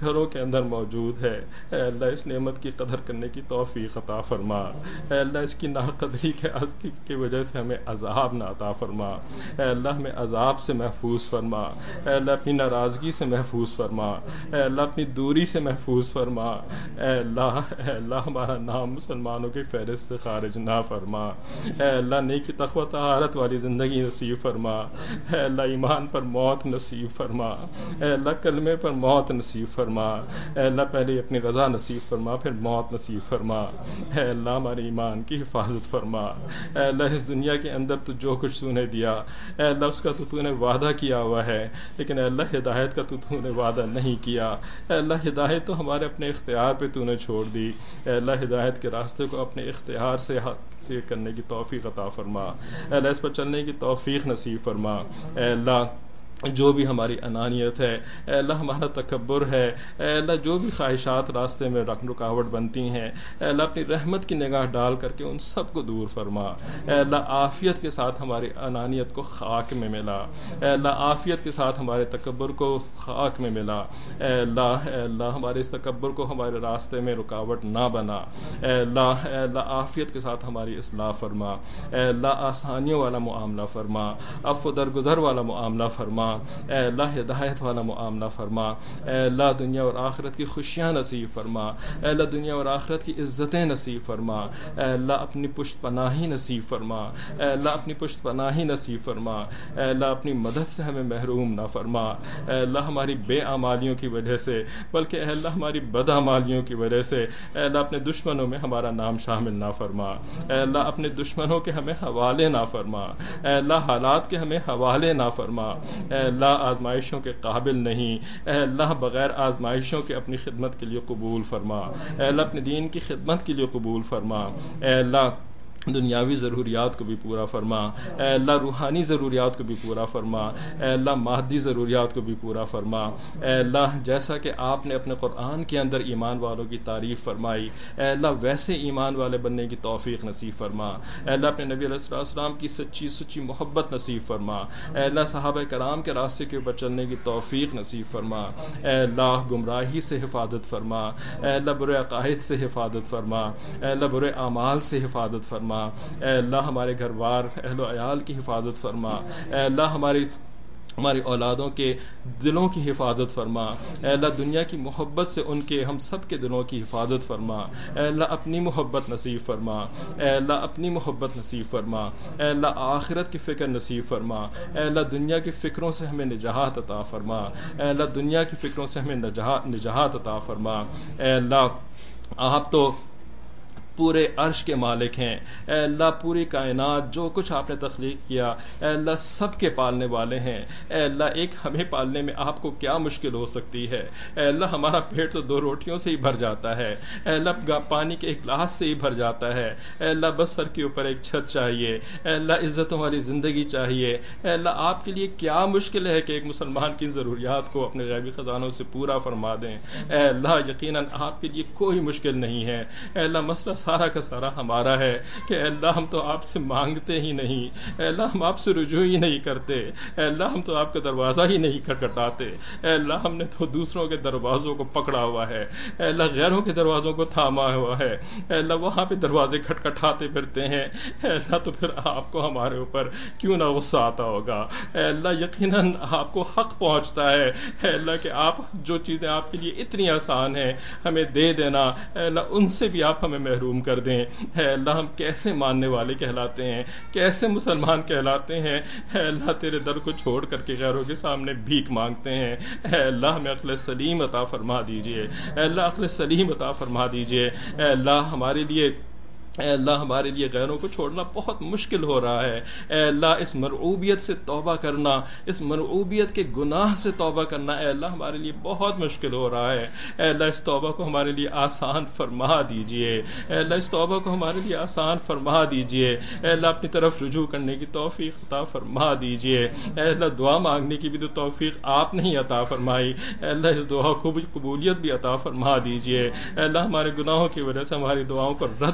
گھروں کے اندر موجود ہے، اے اللہ اس نعمت کی قدر کرنے کی توفیق عطا فرما، اے اللہ اس کی ناقدری کی وجہ سے ہمیں عذاب نہ عطا فرما، اے اللہ ہمیں عذاب سے محفوظ فرما، اے اللہ اپنی ناراضگی سے محفوظ فرما، اے اللہ اپنی دوری سے محفوظ فرما، اے اللہ ہمارا نام مسلمانوں کی فہرست سے خارج نہ فرما، اے اللہ نیکی تقوی طہارت والی زندگی نصیب فرما، اے اللہ ایمان پر موت نصیب فرما، اے اللہ کلمے پر موت نصیب فرما، اے اللہ پہلے اپنی رضا نصیب فرما پھر موت نصیب فرما، اے اللہ ہمارے ایمان کی حفاظت فرما، اے اللہ اس دنیا کے اندر تو جو کچھ تو نے دیا اے اللہ اس کا تو نے وعدہ کیا ہوا ہے، لیکن اے اللہ ہدایت کا تو نے وعدہ نہیں کیا، اے اللہ ہدایت تو ہمارے اپنے اختیار پہ تو نے چھوڑ دی، اے اللہ ہدایت کے راستے کو اپنے اختیار سے کرنے کی توفیق عطا فرما، اے اللہ اس پر چلنے کی توفیق نصیب فرما، اے اللہ جو بھی ہماری انانیت ہے، اے اللہ ہمارا تکبر ہے، اے اللہ جو بھی خواہشات راستے میں رکاوٹ بنتی ہیں، اے اللہ اپنی رحمت کی نگاہ ڈال کر کے ان سب کو دور فرما، اے اللہ عافیت کے ساتھ ہماری انانیت کو خاک میں ملا، اے اللہ عافیت کے ساتھ ہمارے تکبر کو خاک میں ملا، اے اللہ ہمارے اس تکبر کو ہمارے راستے میں رکاوٹ نہ بنا، اے اللہ عافیت کے ساتھ ہماری اصلاح فرما، اے اللہ آسانیوں والا معاملہ فرما، عفو درگزر والا معاملہ فرما، اے اللہ ہدایت والا معاملہ فرما، اے اللہ دنیا اور آخرت کی خوشیاں نصیب فرما، اے اللہ دنیا اور آخرت کی عزتیں نصیب فرما، اے اللہ اپنی پشت پناہی نصیب فرما، اے اللہ اپنی پشت پناہی نصیب فرما، اے اللہ اپنی مدد سے ہمیں محروم نہ فرما، اے اللہ ہماری بے اعمالیوں کی وجہ سے بلکہ اے اللہ ہماری بد اعمالیوں کی وجہ سے اے اللہ اپنے دشمنوں میں ہمارا نام شامل نہ فرما، اے اللہ اپنے دشمنوں کے ہمیں حوالے نہ فرما، اے اللہ حالات کے ہمیں حوالے نہ فرما، اے اللہ آزمائشوں کے قابل نہیں، اے اللہ بغیر آزمائشوں کے اپنی خدمت کے لیے قبول فرما، اے اللہ اپنے دین کی خدمت کے لیے قبول فرما، اے اللہ دنیاوی ضروریات کو بھی پورا فرما، اے اللہ روحانی ضروریات کو بھی پورا فرما، اے اللہ مادی ضروریات کو بھی پورا فرما، اے اللہ جیسا کہ آپ نے اپنے قرآن کے اندر ایمان والوں کی تعریف فرمائی، اے اللہ ویسے ایمان والے بننے کی توفیق نصیب فرما، اے اللہ اپنے نبی علیہ السلام کی سچی محبت نصیب فرما، اے اللہ صحابہ کرام کے راستے کے اوپر چلنے کی توفیق نصیب فرما، اے اللہ گمراہی سے حفاظت فرما، اے اللہ برے عقائد سے حفاظت فرما، اے اللہ برے اعمال سے حفاظت فرما، اے اللہ ہمارے گھر بار اہل و عیال کی حفاظت فرما، اے اللہ ہماری اولادوں کے دلوں کی حفاظت فرما، اے اللہ دنیا کی محبت سے ان کے ہم سب کے دلوں کی حفاظت فرما، اے اللہ اپنی محبت نصیب فرما، اے اللہ اپنی محبت نصیب فرما، اے اللہ آخرت کی فکر نصیب فرما، اے اللہ دنیا کی فکروں سے ہمیں نجات عطا فرما، اے اللہ دنیا کی فکروں سے ہمیں نجات عطا فرما، اے اللہ آپ تو پورے عرش کے مالک ہیں، اے اللہ پوری کائنات جو کچھ آپ نے تخلیق کیا اے اللہ سب کے پالنے والے ہیں، اے اللہ ایک ہمیں پالنے میں آپ کو کیا مشکل ہو سکتی ہے، اے اللہ ہمارا پیٹ تو 2 روٹیوں سے ہی بھر جاتا ہے، اے اللہ پانی کے 1 گلاس سے ہی بھر جاتا ہے، اے اللہ بس سر کے اوپر ایک چھت چاہیے، اے اللہ عزتوں والی زندگی چاہیے، اے اللہ آپ کے لیے کیا مشکل ہے کہ ایک مسلمان کی ضروریات کو اپنے غیبی خزانوں سے پورا فرما دیں، اے اللہ یقیناً آپ کے لیے کوئی مشکل نہیں ہے، اے اللہ مسئلہ سارا کا سارا ہمارا ہے کہ اے اللہ ہم تو آپ سے مانگتے ہی نہیں، اے اللہ ہم آپ سے رجوع ہی نہیں کرتے، اے اللہ ہم تو آپ کا دروازہ ہی نہیں کھٹکھٹاتے، اے اللہ ہم نے تو دوسروں کے دروازوں کو پکڑا ہوا ہے، اے اللہ غیروں کے دروازوں کو تھاما ہوا ہے، اے اللہ وہاں پہ دروازے کھٹکھٹاتے پھرتے ہیں، اے اللہ تو پھر آپ کو ہمارے اوپر کیوں نہ غصہ آتا ہوگا، اے اللہ یقیناً آپ کو حق پہنچتا ہے، اے اللہ کہ آپ جو چیزیں آپ کے لیے اتنی آسان ہیں ہمیں دے دینا، اے اللہ ان سے بھی آپ ہمیں محروم کر دیں، اے اللہ ہم کیسے ماننے والے کہلاتے ہیں، کیسے مسلمان کہلاتے ہیں، اے اللہ تیرے در کو چھوڑ کر کے غیروں کے سامنے بھیک مانگتے ہیں، اے اللہ ہمیں عقل سلیم عطا فرما دیجئے، اے اللہ عقل سلیم عطا فرما دیجئے، اے اللہ ہمارے لیے غیروں کو چھوڑنا بہت مشکل ہو رہا ہے، اے اللہ اس مرعوبیت سے توبہ کرنا، اس مرعوبیت کے گناہ سے توبہ کرنا اے اللہ ہمارے لیے بہت مشکل ہو رہا ہے، اے اللہ اس توبہ کو ہمارے لیے آسان فرما دیجئے، اے اللہ اس توبہ کو ہمارے لیے آسان فرما دیجئے، اے اللہ اپنی طرف رجوع کرنے کی توفیق عطا فرما دیجئے، اے اللہ دعا مانگنے کی بھی تو توفیق آپ نے ہی عطا فرمائی، اے اللہ اس دعا کو بھی قبولیت بھی عطا فرما دیجئے، اے اللہ ہمارے گناہوں کی وجہ سے ہماری دعاؤں کو رد نہ فرما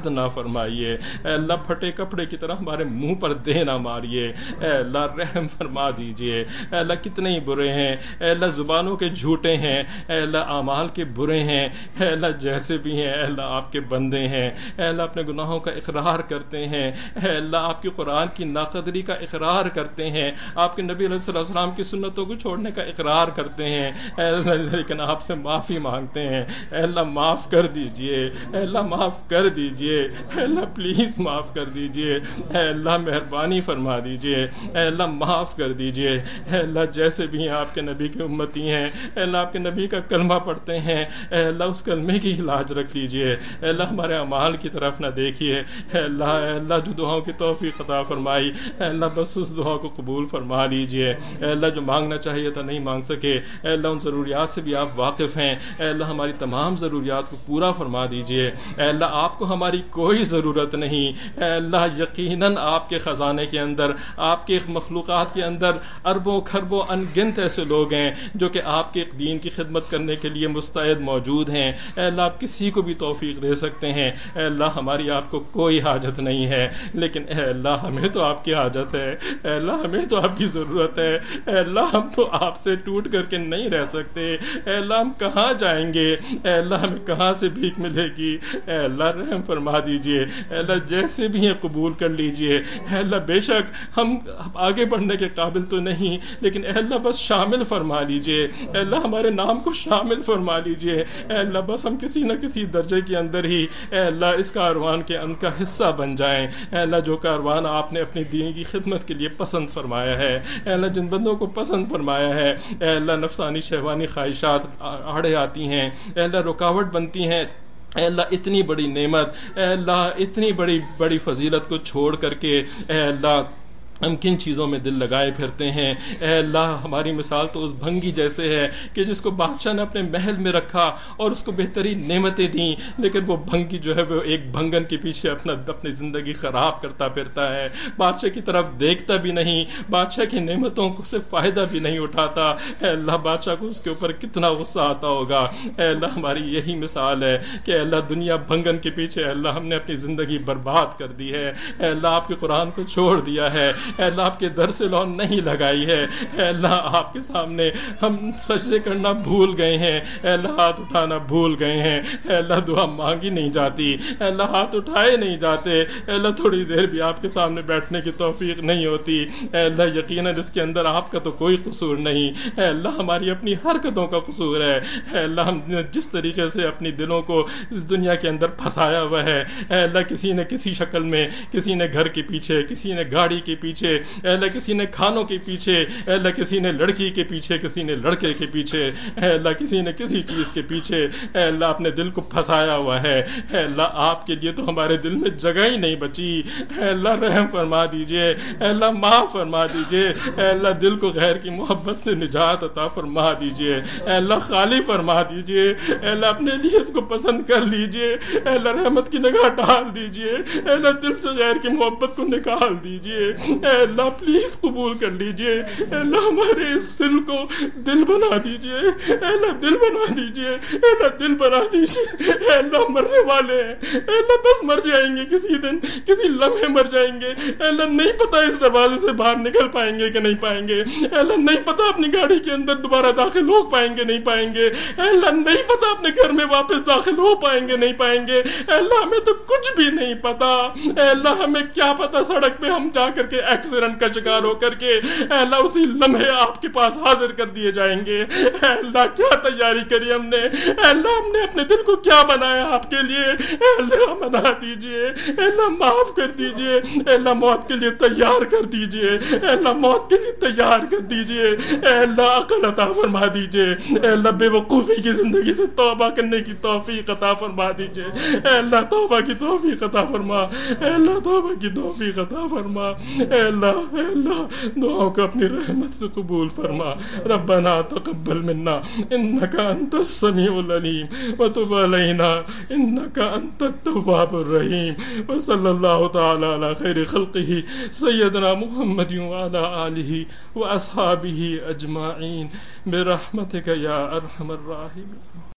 فرمائیے، اے اللہ پھٹے کپڑے کی طرح ہمارے منہ پر دے نہ ماریے، اے اللہ رحم فرما دیجئے، اے اللہ کتنے ہی برے ہیں، اے اللہ زبانوں کے جھوٹے ہیں، اے اللہ اعمال کے برے ہیں، اے اللہ جیسے بھی ہیں، اے اللہ آپ کے بندے ہیں، اے اللہ اپنے گناہوں کا اقرار کرتے ہیں، اے اللہ آپ کی قرآن کی ناقدری کا اقرار کرتے ہیں، آپ کے نبی علیہ السلام کی سنتوں کو چھوڑنے کا اقرار کرتے ہیں، اے اللہ لیکن آپ سے معافی مانگتے ہیں، اے اللہ معاف کر دیجئے، اے اللہ معاف کر دیجئے، اے اللہ پلیز معاف کر دیجئے، اے اللہ مہربانی فرما دیجئے، اے اللہ معاف کر دیجئے، اے اللہ جیسے بھی ہیں آپ کے نبی کی امتی ہیں، اے اللہ آپ کے نبی کا کلمہ پڑھتے ہیں، اے اللہ اس کلمے کی لاج رکھ لیجئے، اے اللہ ہمارے اعمال کی طرف نہ دیکھیے، اے اللہ جو دعاؤں کی توفیق عطا فرمائی، اے اللہ بس اس دعا کو قبول فرما لیجئے، اے اللہ جو مانگنا چاہیے تھا نہیں مانگ سکے، اے اللہ ان ضروریات سے بھی آپ واقف ہیں، اے اللہ ہماری تمام ضروریات کو پورا فرما دیجئے، اے اللہ آپ کو ہماری کوئی ضرورت نہیں، اے اللہ یقیناً آپ کے خزانے کے اندر، آپ کے مخلوقات کے اندر اربوں کھربوں ان گنت ایسے لوگ ہیں جو کہ آپ کے دین کی خدمت کرنے کے لیے مستعد موجود ہیں، اے اللہ آپ کسی کو بھی توفیق دے سکتے ہیں، اے اللہ ہماری آپ کو کوئی حاجت نہیں ہے، لیکن اے اللہ ہمیں تو آپ کی حاجت ہے، اے اللہ ہمیں تو آپ کی ضرورت ہے، اے اللہ ہم تو آپ سے ٹوٹ کر کے نہیں رہ سکتے، اے اللہ ہم کہاں جائیں گے، اے اللہ ہمیں کہاں سے بھیک ملے گی، اے اللہ رحم فرما دیجئے، اے اللہ جیسے بھی ہیں قبول کر لیجئے، اے اللہ بے شک ہم آگے بڑھنے کے قابل تو نہیں، لیکن اے اللہ بس شامل فرما لیجئے، اے اللہ ہمارے نام کو شامل فرما لیجئے، اے اللہ بس ہم کسی نہ کسی درجے کے اندر ہی اے اللہ اس کاروان کے ان کا حصہ بن جائیں، اے اللہ جو کاروان آپ نے اپنی دین کی خدمت کے لیے پسند فرمایا ہے، اے اللہ جن بندوں کو پسند فرمایا ہے، اے اللہ نفسانی شہوانی خواہشات آڑے آتی ہیں، اے اللہ رکاوٹ بنتی ہیں، اے اللہ اتنی بڑی نعمت، اے اللہ اتنی بڑی فضیلت کو چھوڑ کر کے اے اللہ ہم کن چیزوں میں دل لگائے پھرتے ہیں، اے اللہ ہماری مثال تو اس بھنگی جیسے ہے کہ جس کو بادشاہ نے اپنے محل میں رکھا اور اس کو بہترین نعمتیں دیں، لیکن وہ بھنگی جو ہے وہ ایک بھنگن کے پیچھے اپنی زندگی خراب کرتا پھرتا ہے، بادشاہ کی طرف دیکھتا بھی نہیں، بادشاہ کی نعمتوں کو سے فائدہ بھی نہیں اٹھاتا، اے اللہ بادشاہ کو اس کے اوپر کتنا غصہ آتا ہوگا، اے اللہ ہماری یہی مثال ہے کہ اے اللہ دنیا بھنگن کے پیچھے اے اللہ ہم نے اپنی زندگی برباد کر دی ہے، اے اللہ آپ کے قرآن کو چھوڑ دیا ہے، اے اللہ آپ کے در سے لون نہیں لگائی ہے، اے اللہ آپ کے سامنے ہم سجدے کرنا بھول گئے ہیں، اے اللہ ہاتھ اٹھانا بھول گئے ہیں، اے اللہ دعا مانگی نہیں جاتی، اے اللہ ہاتھ اٹھائے نہیں جاتے، اے اللہ تھوڑی دیر بھی آپ کے سامنے بیٹھنے کی توفیق نہیں ہوتی، اے اللہ یقیناً اس کے اندر آپ کا تو کوئی قصور نہیں، اے اللہ ہماری اپنی حرکتوں کا قصور ہے، اے اللہ ہم نے جس طریقے سے اپنی دلوں کو اس دنیا کے اندر پھنسایا ہوا ہے، اے اللہ کسی نے کسی شکل میں، کسی نے گھر کے پیچھے، کسی نے گاڑی کے پیچھے، اے اللہ کسی نے کھانوں کے پیچھے، اے اللہ کسی نے لڑکی کے پیچھے، کسی نے لڑکے کے پیچھے، اے اللہ کسی نے کسی چیز کے پیچھے، اے اللہ اپنے دل کو پھنسایا ہوا ہے، اے اللہ آپ کے لیے تو ہمارے دل میں جگہ ہی نہیں بچی، اے اللہ رحم فرما دیجئے، اے اللہ معاف فرما دیجئے، اے اللہ دل کو غیر کی محبت سے نجات عطا فرما دیجئے، اے اللہ خالی فرما دیجئے، اے اللہ اپنے لیے اس کو پسند کر لیجئے، اے اللہ رحمت کی نگاہ ڈال دیجئے، اے اللہ دل سے غیر کی محبت کو نکال دیجئے، اے اللہ پلیز قبول کر لیجئے، اے اللہ ہمارے اس دل کو دل بنا دیجئے، اے اللہ دل بنا دیجئے، اے اللہ دل بنا دیجئے، اے اللہ مرنے والے ہیں، اے اللہ بس مر جائیں گے کسی دن، کسی لمحے مر جائیں گے، اے اللہ نہیں پتہ اس دروازے سے باہر نکل پائیں گے کہ نہیں پائیں گے، اے اللہ نہیں پتہ اپنی گاڑی کے اندر دوبارہ داخل ہو پائیں گے نہیں پائیں گے، اے اللہ نہیں پتہ اپنے گھر میں واپس داخل ہو پائیں گے نہیں پائیں گے، اے اللہ ہمیں تو کچھ بھی نہیں پتہ، اے اللہ ہمیں کیا پتہ سڑک پہ ہم جا کر کے ایکسیڈنٹ کا شکار ہو کر کے اے اللہ اسی لمحے آپ کے پاس حاضر کر دیے جائیں گے، اے اللہ کیا تیاری کری ہم نے، اے اللہ ہم نے اپنے دل کو کیا بنایا آپ کے لیے، اے اللہ بنا دیجئے، اے اللہ معاف کر دیجئے، اے اللہ موت کے لیے تیار کر دیجئے، اے اللہ موت کے لیے تیار کر دیجئے، اے اللہ عقل عطا فرما دیجئے، اے اللہ بے وقوفی کی زندگی سے توبہ کرنے کی توفیق عطا فرما دیجئے، اے اللہ توبہ کی توفیق عطا فرما، اے اللہ توبہ کی توفیق عطا فرما، اے اللہ دعاؤں کو اپنی رحمت سے قبول فرما، ربنا تقبل منا انك انت السميع العليم وتب علينا انك انت التواب الرحيم، وصلى الله تعالى على خير خلقه سيدنا محمد وعلى آله واصحابه اجمعين برحمتك يا ارحم الراحمين.